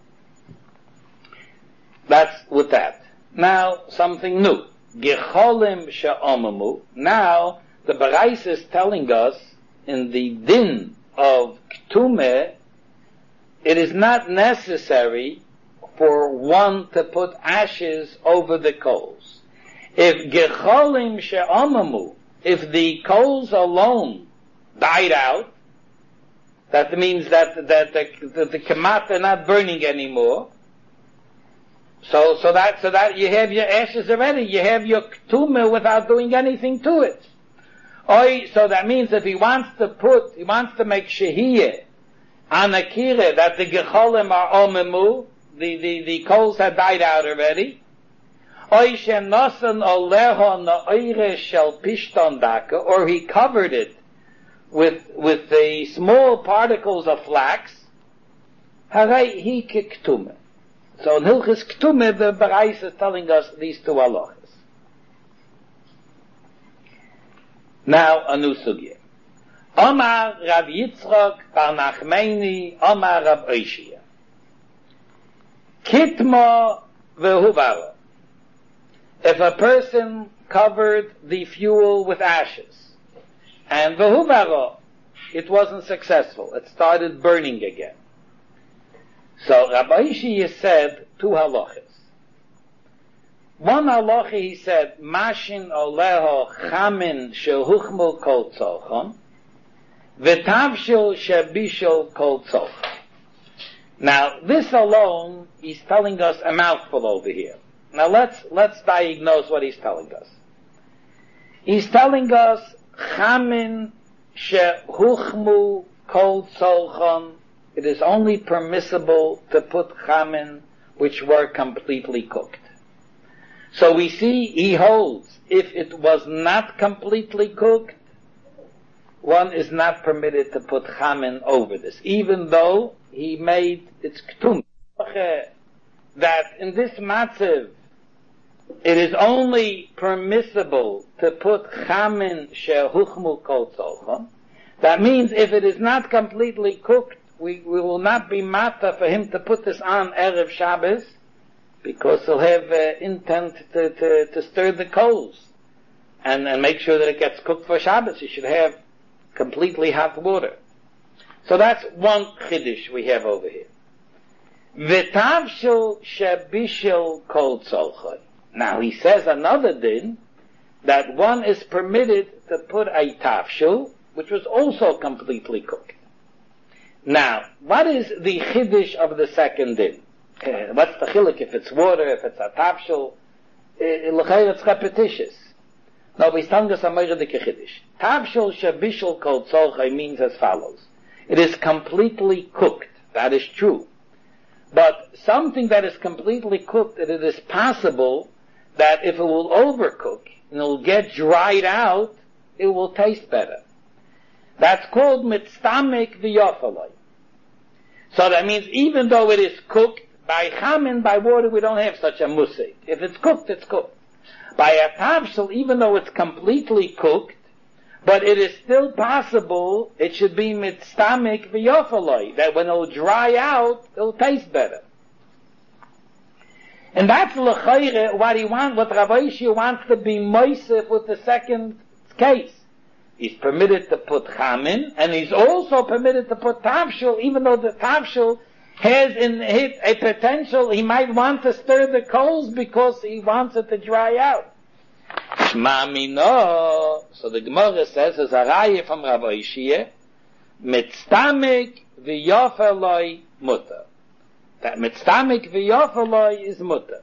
That's with that. Now, something new. Gecholim she'omamu. Now, the Barais is telling us, in the din of Ktume, it is not necessary for one to put ashes over the coals. If gecholim she'omamu, if the coals alone died out, That means that the kamat are not burning anymore. So that you have your ashes already. You have your tumah without doing anything to it. So that means if he wants to make shehiyah on a kira, that the gecholim are omemu, the coals have died out already. Or he covered it with the small particles of flax. Haray hi kektume. So in Hilchis Ktume, the Bereis is telling us these two halachas. Now, a new sugya. Omar Rav Yitzchok Bar Nachmeni, Omar Rav Oishia. Kitmo vehuvaro. If a person covered the fuel with ashes, and vehuvaro, it wasn't successful, it started burning again. So Rabbi Oishia said two halachas. One halacha he said, Mashin oleho chamin shehuchmu kol tzolchon, v'tavshil shebishil kol tzolchon. Now, this alone, he's telling us a mouthful over here. Now let's diagnose what he's telling us. He's telling us, chamin shehuchmu kol tzolchon, it is only permissible to put chamin which were completely cooked. So we see he holds, if it was not completely cooked, one is not permitted to put chamin over this, even though he made its ktum. That in this matzav, it is only permissible to put chamin shehuchmu kol tzolchon. That means if it is not completely cooked, we will not be mata for him to put this on Erev Shabbos, because he'll have intent to stir the coals and make sure that it gets cooked for Shabbos. He should have completely hot water. So that's one chiddush we have over here. V'tavshil shebishil kol tzolchon. Now he says another din, that one is permitted to put a tavshil, which was also completely cooked. Now, what is the chiddush of the second din? What's the chiluk if it's water, if it's a tavshil? It's repetitious. No, but he's telling us a meiredik chiddush. Tavshil shebishil kol tzolchon means as follows. It is completely cooked. That is true. But something that is completely cooked, it is possible that if it will overcook and it will get dried out, it will taste better. That's called mitztamik v'yofaloi. So that means even though it is cooked, by chamin, by water, we don't have such a musik. If it's cooked, it's cooked. By a tavshil, even though it's completely cooked, but it is still possible, it should be mitztamik v'yofaloi, that when it'll dry out, it'll taste better. And that's l'chayre what Rav Oishia wants to be moisef with the second case. He's permitted to put chamin, and he's also permitted to put tavshil, even though the tavshil has in it a potential, he might want to stir the coals because he wants it to dry out. Shma mino, so the Gemara says, as a raya from Rav Oishia, mitztamik v'yofeloi mutter. That mitztamik v'yofeloi is mutter.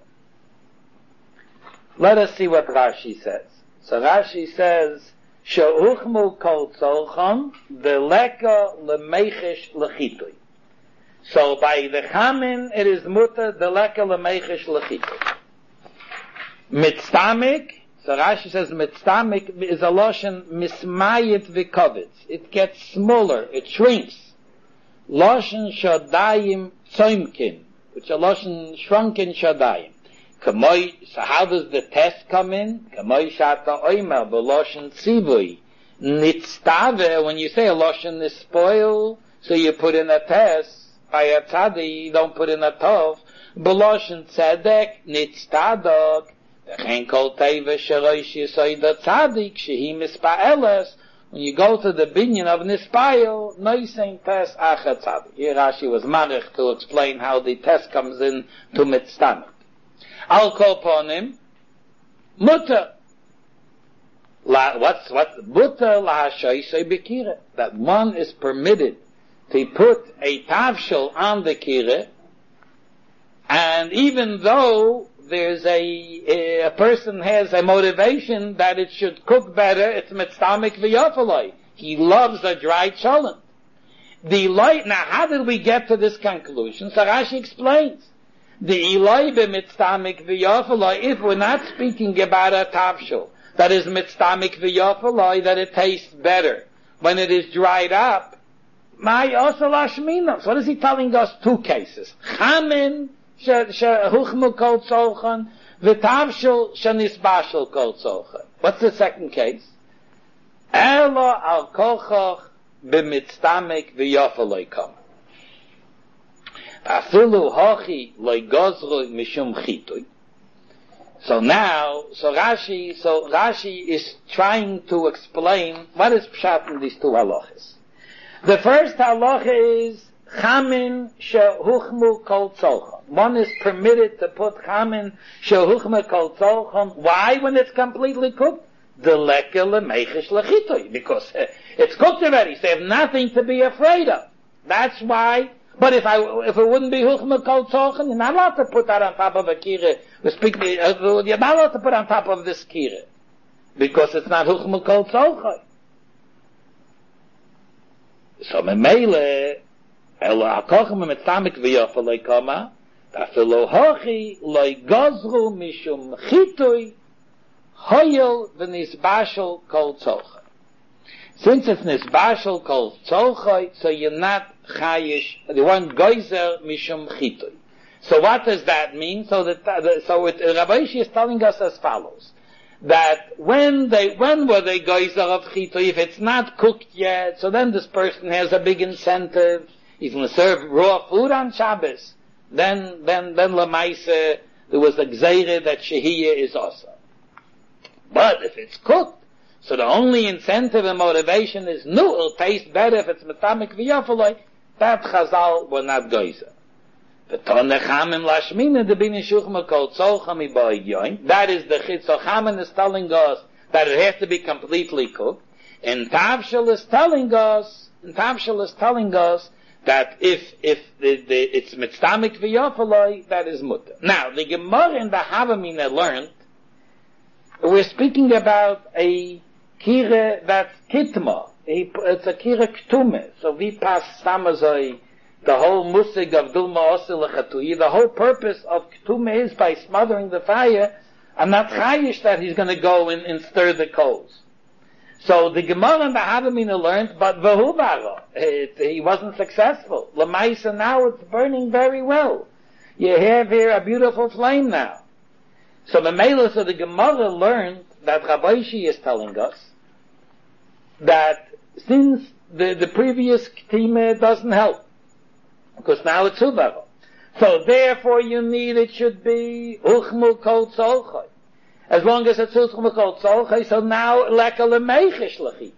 Let us see what Rashi says. So Rashi says, she'uchmu kol tzolchon v'leka lemechish lechitui. So by the chamin, it is mutter deleka lemechish lechitui. Mitztamik, so Rashi says mitztamik is a loshen mismayit v'kovitz. It gets smaller, it shrinks. Loshen shodayim tzoimkin, which a loshen shrunken shodayim. Kamoi, so how does the test come in? Kamoi shata oimer b'loshen tzivui. Nitztave, when you say a loshen is spoiled, so you put in a test. By a tzadi, you don't put in a tov. B'loshen tzedek, nitztadok. V'chein kol teiva sheroish yisoid tzaddik, shehi mispa'eles. When you go to the binyan of Nispayel, noising test acha tzaddik. Here Rashi was marich to explain how the test comes in to mitztamik. I'll call upon him. Mutter. What's mutter la hashoisei b'kira? That one is permitted to put a tavshel on the kira, and even though there's a person has a motivation that it should cook better, it's mitzvamik v'yofaloi. He loves a dry cholent. Now how did we get to this conclusion? So Rashi explains. The Eloi b'mitzvamik v'yofaloi, if we're not speaking about a tavshel that is mitzvamik v'yofaloi, that it tastes better when it is dried up, my osalashmina. So what is he telling us? Two cases. Chamin shehuchmu kol tzolchan, v'tavshel shenisbashel kol tzolchan. What's the second case? Elo al kochoch b'mitzvamik v'yofaloi kom. Afilu hochi loy gozru mishum chitui. So Rashi is trying to explain what is pshat in these two halachas. The first halacha is chamin shehuchmu kol tzolchan. One is permitted to put chamin shehuchmu kol tzolchan. Why? When it's completely cooked? The lekel lemeichesh lechitui, because it's cooked already, so they have nothing to be afraid of. That's why. But if it wouldn't be huchma kol tzolchan, you're not allowed to put that on top of a kira. You're not allowed to put on top of this kira, because it's not huchma kol tzolchan. So memele elo hakochem mitzamik v'yofalei kama afilo hochi loy gozru mishum chitui hoyel v'nisbashel kol tzolchan. Since it's nisbashel kol tzolchan, so you're not chayish, the one geyser mishum chitui. So what does that mean? Rabbi Ishi is telling us as follows, that when were they geyser of chitui? If it's not cooked yet, so then this person has a big incentive. He's going to serve raw food on Shabbos. Then lemaise there was a gzeire that shehiyah is also. But if it's cooked, so the only incentive and motivation is, it'll taste better if it's metamik v'yofaloi, that Chazal were not geyser. That is the chit. So Chamin is telling us that it has to be completely cooked. And Tavshel is telling us that if it's metamik v'yofaloi, that is mutter. Now, the Gemara in the Havamina learned, we're speaking about a kire that's kitma. It's a kire ktume. So we pass samazoi, the whole musig of dulma osil lechatui. The whole purpose of ktume is by smothering the fire. I'm not chayish that he's going to go and stir the coals. So the Gemara and the Havamina learned, but v'hubaro, he wasn't successful. Lamaisa, now it's burning very well. You have here a beautiful flame now. So the Gemara learned that Rabbi Ishi is telling us that since the previous ktime doesn't help, because now it's hubaro, so therefore it should be uchmu kol tzolchay. As long as it's uchmu kol tzolchay, so now leka lemeichesh lechitoi.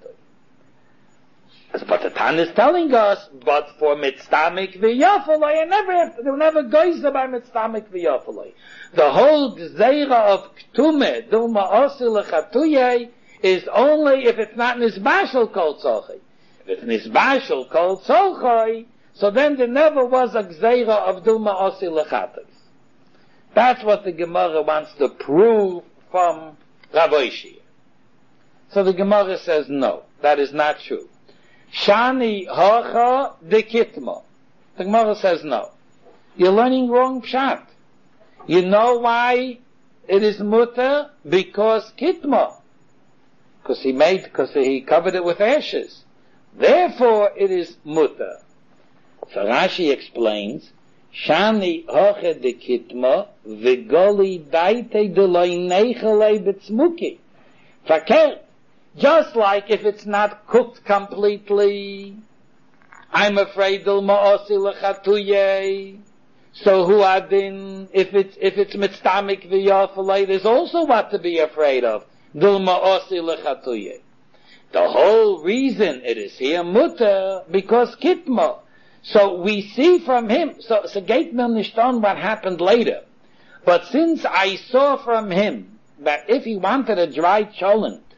But the Tan is telling us, but for mitzvamik v'yofaloi, they'll never geyser by mitzvamik v'yofaloi. The whole gzeira of ktume, dulma osil lechatuyei, is only if it's not nisbashel kol tzolchay. If it's nisbashel kol tzolchay, so then there never was a gzeira of dulma osil lechatuyei. That's what the Gemara wants to prove from Rav Oishia. So the Gemara says, no, that is not true. Shani hacha de kitmo. The Gemara says no. You're learning wrong pshat. You know why it is mutter? Because kitmo. Because he covered it with ashes. Therefore it is mutter. So Rashi explains, Shani hacha de kitmo v'goli daite de loy nechalei b'tzmuki. Fakir. Just like if it's not cooked completely, I'm afraid dulma osi lechatuyei. So who adin, if it's mitzvamik v'yofalei, there's also what to be afraid of. Dulma osi lechatuyei. The whole reason it is here mutter, because kitmo. So we see from him, so geht mir nicht on what happened later. But since I saw from him that if he wanted a dry cholent,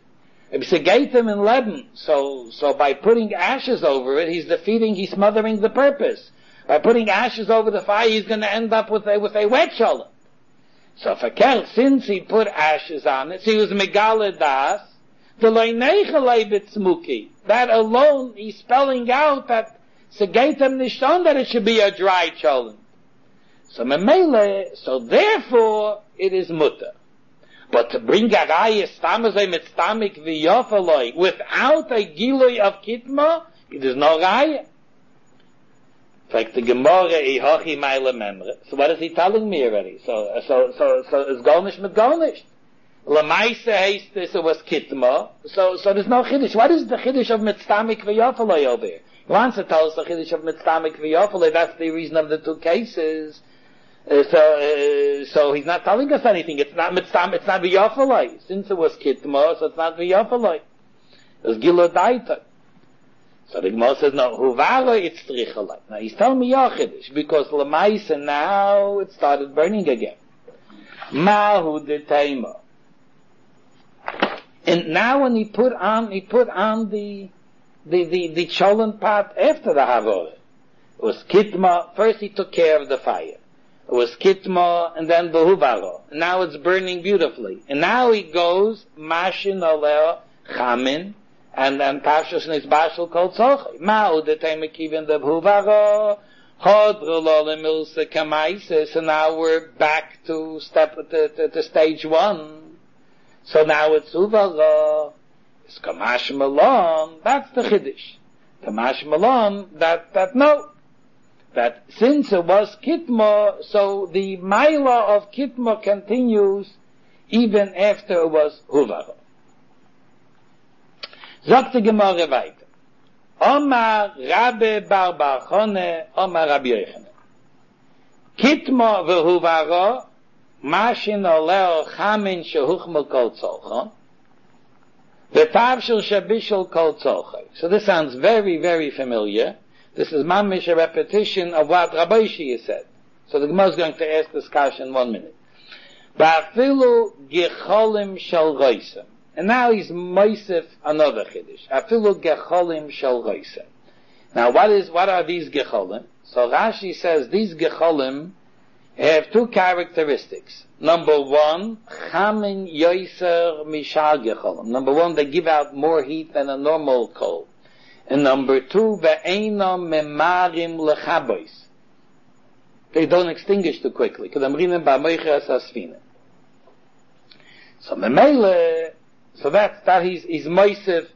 If it's him in Leben, so by putting ashes over it, he's smothering the purpose. By putting ashes over the fire, he's going to end up with a wet sholem. So for Kel, since he put ashes on it, so he was megale das, the loineicha leibitsmuki. That alone, he's spelling out that segeitem nishon, that it should be a dry sholem. So memele, so therefore, it is mutter. But to bring a raya stamazay mit stamik v'yofaloi without a gilui of kitma, it is no raya. Like the Gemara, ihochi meile memre. So what is he telling me already? So it's golnish mit golnish. Lamaise heist this, it was kitma. So there's no chiddush. What is the chiddush of mit stamik v'yofaloi over here? He wants to tell us the chiddush of mit stamik v'yofaloi. That's the reason of the two cases. So he's not telling us anything. It's not mitzvah, it's not v'yofalai. Since it was kitma, so it's not v'yofalai. It's gilodaita. So the Gemara says, no, huvara, it's trichalai. Now he's telling me yachidish, because lemaisa now it started burning again. Mahu de teima. And now when he put on the cholent pot after the havor, it was kitma. First he took care of the fire. It was kitma, and then behuvaro. Now it's burning beautifully. And now he goes, mashin oleo chamin, and then pashos nizbashel kol tzochay. Ma'u de teimekivin de behuvaro, hodru lo lemilse kamaisa. So now we're back to stage one. So now it's uvaro. It's kamash malon. That's the chiddush. Kamash malon, that no. That since it was kitma, so the maila of kitma continues even after it was huvara. Sagt die Gemara weiter. Omar Rabbe Bar Bar Chone, Omar Rabbi Yochanan. Kitma v'huvara, mashin oleo chamin shehuchmel kol tzolchon, v'tavshel shabishel kol tzolchay. So this sounds very, very familiar. This is mamish a repetition of what Rabbi Shia said. So the Gemara is going to ask this question in 1 minute. Ba'afilu gecholim shel roisem. And now he's moisef another chiddush. Afilu gecholim shel roisem. Now what are these gecholim? So Rashi says these gecholim have two characteristics. Number one, chamin yoiser mishal gecholim. Number one, they give out more heat than a normal coal. And number two, ve'einam memarim lechabois. They don't extinguish too quickly. So memele, so that he's moisef,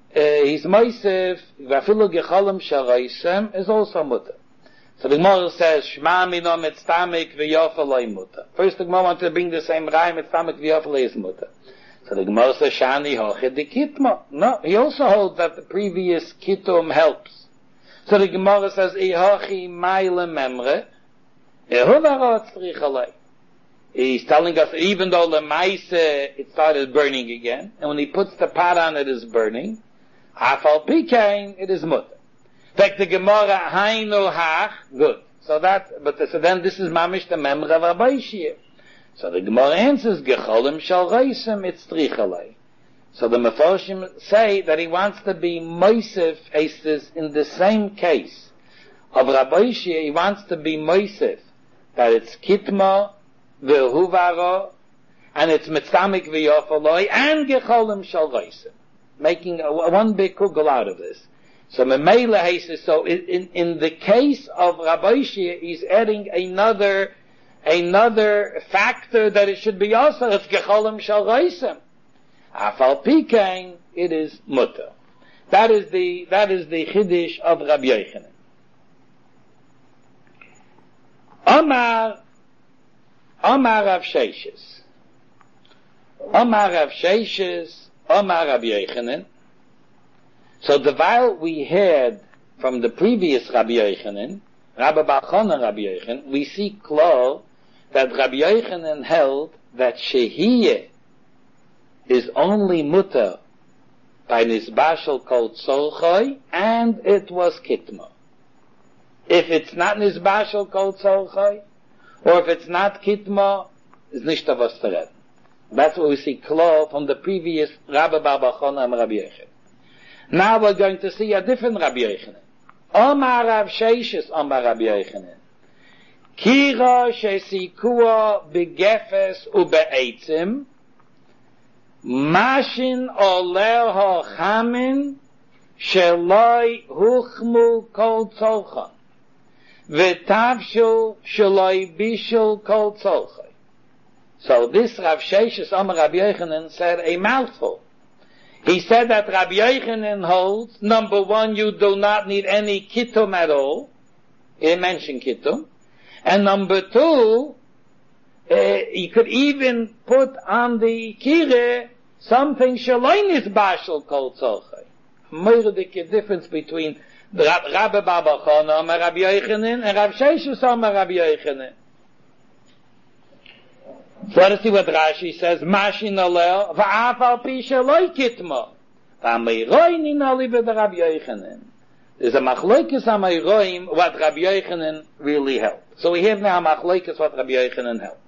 vafilu gecholim sharaisem is also mutter. So the Gemara says, Shema mino mitztamik v'yofalei mutter. First the Gemara wanted to bring the same rhyme, mitztamik v'yofalei is mutter. So the Gemara says, Shani hoche de kitma. No, he also holds that the previous kitum helps. So the Gemara says, Ihochi maile memre, ehuvaro tzrichalei. He's telling us, even though the maise, it started burning again, and when he puts the pot on, it is burning, afal pikein, it is mutter. In fact, the Gemara, hainu hach, good. So then this is mamish the memre of Rabbi Shia. So the Gemara answers, gecholim shal reisem, it's trichalei. So the Mefarshim say that he wants to be moisef, in the same case of Rabbi Shia, he wants to be moisef, that it's kitma, v'huvaro, and it's mitzamik v'yofaloi, and gecholim shal reisem. Making one big kugel out of this. So Memela says, so in the case of Rabbi Shia, he's adding another factor that it should be also, it's gecholim shal reisem. Afal pikein, it is mutter. That is the chiddush of Rabbi Yochanan. Omar Rav Sheishes. Omar Rav Sheishes, Omar Rabbi Yochanan. So the while we heard from the previous Rabbi Yochanan, Rabbi Bar Chona Rabbi Yochanan, we see clear that Rabbi Yochanan held that Shehiyeh is only mutter by Nizbashel called Tzolchoi, and it was Kitma. If it's not Nizbashel called Tzolchoi, or if it's not Kitma, is nicht was to reden. That's what we see klar from the previous Rabbi Bar Bar Chana and Rabbi Yochanan. Now we're going to see a different Rabbi Yochanan. Omar Rav Sheishis Omar Rabbi Yochanan. Kira shesikua begefes ube'etzim mashin oleh ha-chamin sheloi huchmu kol tzolcha v'tavshul sheloi bishul kol tzolcha. So this Rav Sheishis Amar Rabbi Yochanan said a mouthful. He said that Rabbi Yochanan holds, number one, you do not need any kittum at all. He mentioned kittum. And number two, you could even put on the kire something shaloin is bashal kol tzolchai. Moiridik difference between Rabbi Bar Bar Chana and Rabbi Yochanan and Rav Sheishis Amar Rabbi Yochanan. So let's see what Rashi says. Mashin alel va'afal pi shaloi kitma va'meiroin inali v'da Rabbi Yochanan. There's a machlokes ameiroim what Rabbi Yochanan really held. So we have now a machlokes what Rabbi Yochanan held.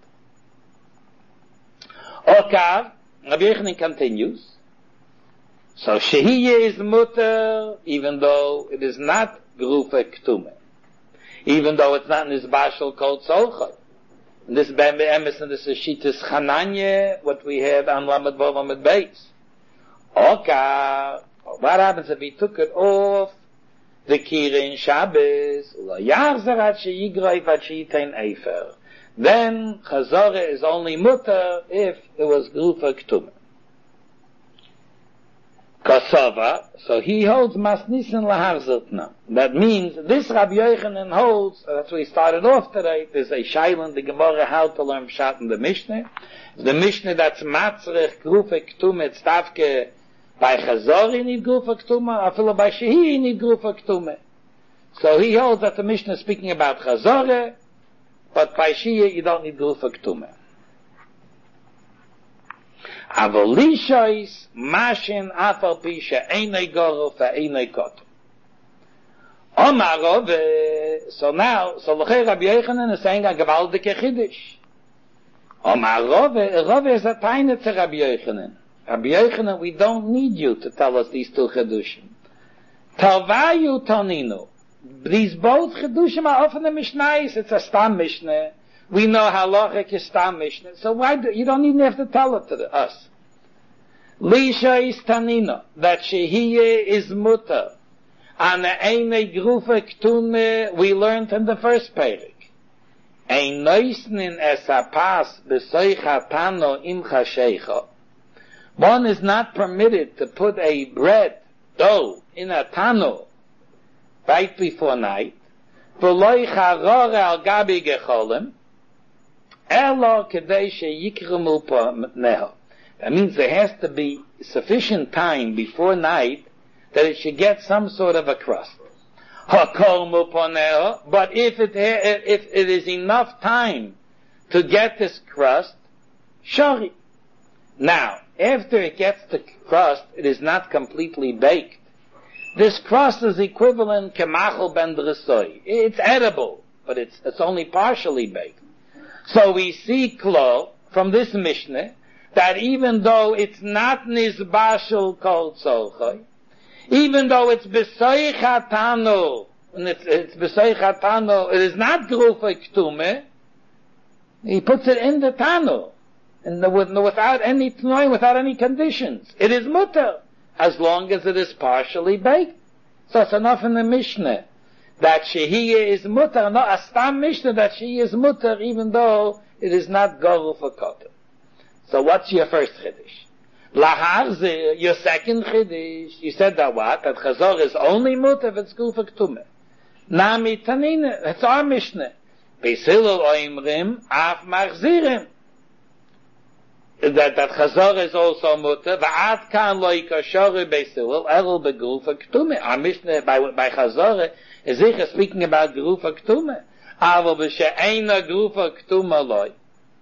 Okay, Rabbi Yochanan continues. So shehiyeh is mutter, even though it is not grufa ktume, even though it's not nizbashal kol tzolchai. And this Bambi Emes and this is Shitas Chananya, what we have on Lamed Vav Lamed Beis. Okay, what happens if he took it off the Kira in Shabbos? Then Chazorah is only mutter if it was Grufa K'tumah. Kosova, so he holds Masnissen Lahar Ziltna. That means this Rabbi Yochanan holds, that's where we started off today, there's a Shaila the Gemara how to learn Pshat in the Mishnah. The Mishnah that's Matzrech Grufa K'tumah, it's Tavke by Chazorah need Grufa K'tumah, afilo by Shehi need Grufa K'tumah. So he holds that the Mishnah is speaking about Chazorah, but by Shia you don't need Grufa K'tumah. Avolishais mashin afal pisha einay goro fa einay kotum. Omar Rove, so Lechei Rabbi Yochanan is saying a gewaltige chiddush. Omar Rove is a taina to Rabbi Yochanan. Rabbi Yochanan, we don't need you to tell us these two chidushim. Talvayu toninu. These both chidushim are often the Mishnayos. It's a Stam Mishnah. We know halachic is Stam Mishnah. So you don't even have to tell it to us. Lisha is tanina, that shehiyeh is mutter. And eine grufa ktume we learned in the first perik. Ein neusnin es apas besoicha tano imcha shecha. One is not permitted to put a bread, dough, in a tano right before night. V'loi charore al gabi gecholem. Elo kedei sheyikremu neho. That means there has to be sufficient time before night that it should get some sort of a crust. But if it is enough time to get this crust, shari. Now, after it gets the crust, it is not completely baked. This crust is equivalent to machal ben dresoi. It's edible, but it's only partially baked. So we see klo from this Mishnah that even though it's not nizbashal kol tzolchai, even though it's b'soich hatano, and it's b'soich hatano, it is not grufa k'tumeh, he puts it in the tano, and without any tnoy, without any conditions. It is mutter, as long as it is partially baked. So it's enough in the Mishnah that shehiyeh is mutter, not a stam Mishnah that shehiyeh is mutter, even though it is not goru for kotel. So what's your first chiddush? Lahar your second chiddush. You said that what? That Chazor is only mutter if it's grufa k'tumeh. Nami tanina, that's our Mishnah. Beisilul oimrim, af machzirim. That Chazor is also mutter. Va'at kan lo yikashoru beisilul, erul begrufa k'tumeh. Our Mishnah by Chazor is speaking about grufa k'tumeh. Aval b'she'eina grufa k'tumeh loy.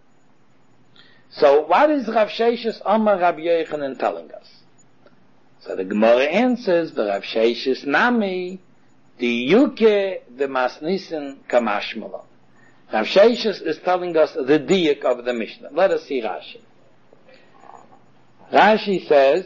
So what is Rav Sheishis Amar Rabbi Yochanan telling us? So the Gemara answers, the Rav Sheishis Nami, the Yuke, the Masnissen Kamashmalon. Rav Sheishis is telling us the diak of the Mishnah. Let us see Rashi. Rashi says,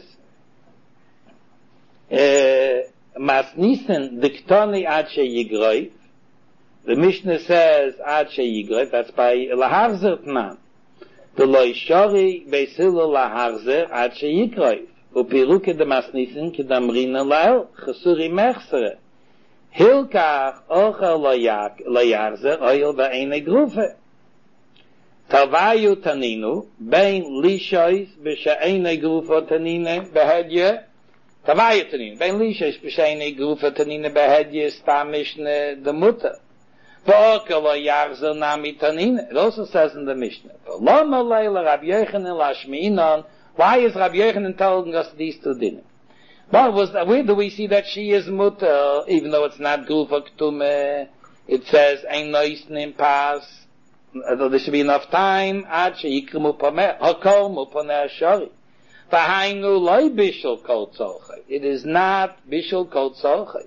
Masnisen diktoni ad sheyigroif. The Mishnah says ad sheyigroif. That's by laharzer tnan. The loishori beisilu laharzer ad sheyigroif. Upiruke de masnisen kedamrina lael chesuri mechsere. Hilkach ochel loyarzer oil ba'ene grufe. Tavayu taninu bein lishois b'she'ene grufe tanine behedye. Tavayu taninu bein lishois b'she'ene grufe tanine behedye stamishne the mutter. V'okel loyarzer nami tanine. It also says in the Mishnah. V'loma leila Rabbi Yochanan lashmi'inon. Why is Rabbi Yochanan telling us these two dinim? Where do we see that she is mutter, even though it's not grufa k'tume? It says, ein noisnim pas. There should be enough time, ad she'yikrimu pameh, hakol mupaneh shari. V'hainu loy bishul kol tzolchay. It is not bishul kol tzolchay.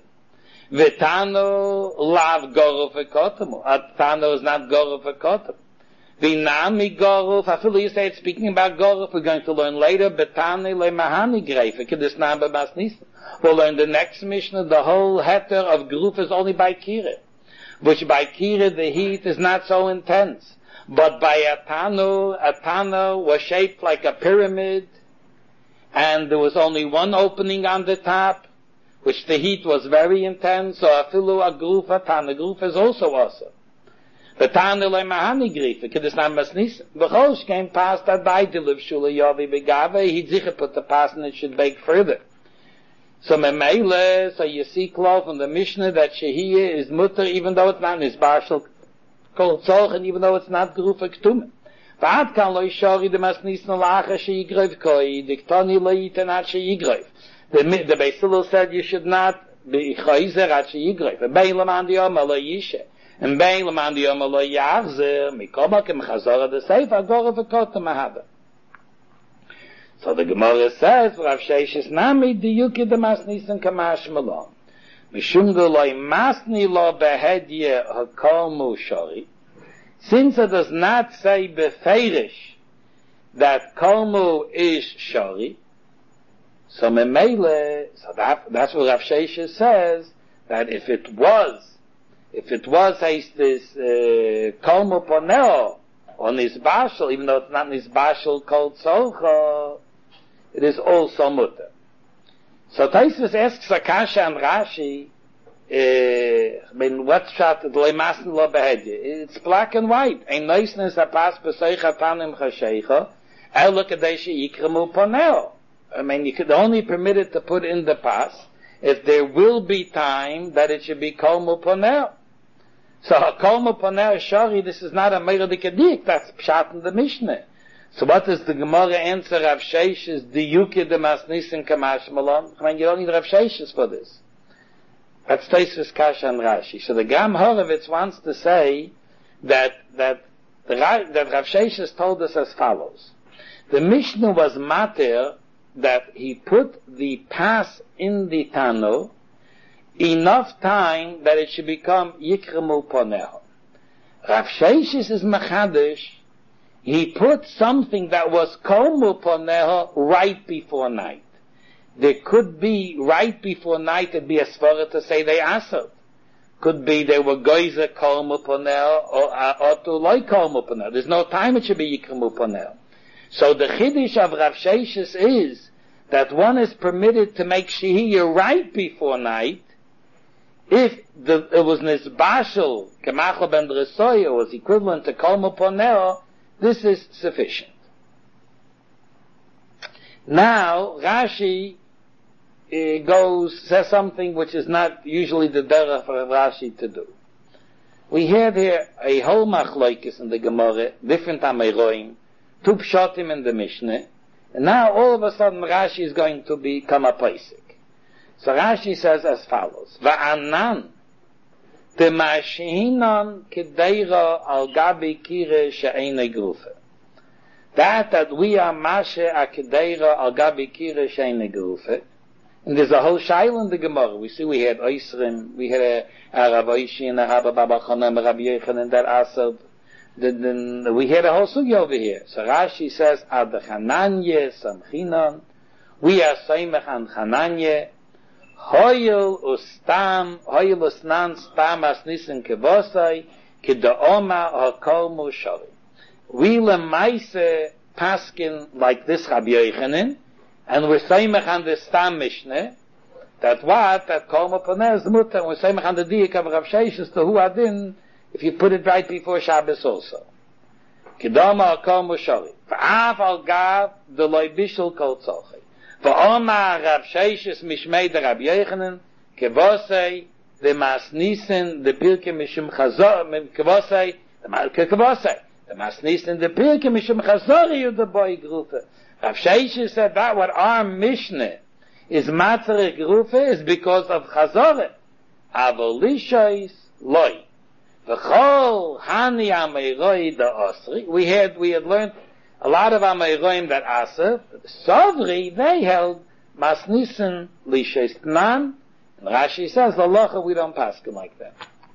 V'tanu lav goru v'kotamu. Tanu is not goru v'kotamu. V'nami goru, after you say it's speaking about goru, we're going to learn later, betani le mahani greife, kidis namba masnisa. We'll learn the next Mishnah, the whole heter of gruf is only by kire. Which by kire the heat is not so intense. But by Atanu was shaped like a pyramid, and there was only one opening on the top, which the heat was very intense, so afilu a gruf Atanu. Gruf is also awesome. Betanu le mahani grife, kidis nam masnis. V'chosh came past that by the liv shula yovi begave, he'd zicher put the past and it should bake further. So memele, so you see close from the Mishnah that Shehiyah is mutter even though it's not nisbarshal kol tzolch and even though it's not grufa k'tumen. V'ad kan lo yishori de masnis nalacha sheyigrov koi, diktoni lo yiten at sheyigrov. The Beis Hillel said you should not be choizer at sheyigrov. V'bein laman diyoma lo yishe. And bein laman diyoma lo yachzer, mikoma kem chazora de seif, agora v'kota mahaba. So the Gemara says, Rav Sheshes nami diyuki de masnisen kamash malon. Mishum guloi masni lo behedye hakol mushori. Since it does not say befeirish that kolmu is shori, so memele, so that's what Rav Sheshes says, that if it was this kolmu poneo, or nisbashal, even though it's not nisbashal kol tzolcha, it is also mutter. So Taisvis asks Akasha and Rashi, what's shot the leimasen lo behedye? It's black and white. Ein neisnes apas besoicha tanim chasheicha, elo kadeshi yikremu poneo. You could only permit it to put in the pas if there will be time that it should be kolmu poneo. So kolmu poneo shari, this is not a meira dikadik, that's pshat in the Mishnah. So what does the Gemara answer Rav Sheshes, diyuki de masnisin kamash malon? You don't need Rav Sheshes for this. That's Taisvis Kasha and Rashi. So the Gam Horovitz wants to say that Rav Sheshes told us as follows. The Mishnah was mater that he put the pas in the Tano enough time that it should become yikremu poneho. Rav Sheshes is machadish. He put something that was kolmu poneho right before night. There could be right before night, it'd be a svara to say they asad. Could be they were goyzer kolmu poneho or to loy kolmu poneho. There's no time it should be yikremu poneho. So the chiddush of Rav Sheshes is that one is permitted to make shehiyah right before night if it was nisbashal kemachol ben dresoya was equivalent to kolmu poneho. This is sufficient. Now, Rashi says something which is not usually the derech for Rashi to do. We have here a whole machlokes in the Gemara, different amayroim, two pshatim in the Mishnah, and now all of a sudden Rashi is going to become a paisik. So Rashi says as follows, Va'anan, Temashihinan kedeira al gabi kire she'ene grufe. That we are mashe a kedeira al gabi kire she'ene grufe. And there's a whole shaila in the Gemara. We see we had Oisrim, we had a Rav Oishi and a Rabba Baba Chanem, Rabbi Yochanan that Asad. we hear the whole sugi over here. So Rashi says, ad Chananya samchinon, we are seimach an Chananya, hoyel usnan stam as nissen kevosai, Oma hakol mushari. We lemaise paskin like this Rabbi Yochanan, and we're saying on the Stam Mishnah that kol mapaneh mutter. We're saying on the diak of Rav Sheshes to hu adin if you put it right before Shabbos also. Kedoma hakol mushari. V'av al gav the loy bishul kol tzolchei. V'oma Rav Sheshes mishmei de Rabbi Yochanan kevosei the masnisen the pirke mishum chazor kevosei the kevosei the masnisen the pirke mishum chazor you the boy grufe. Rav Sheshes said that what our Mishnah is matzere grufe is because of chazor. Avolishais loy v'chol hani ameiroi da osri. We had learned a lot of ameiroim that asaf sovri they held masnisen lishais tnan. And Rashi says, the halacha we don't pass him like that.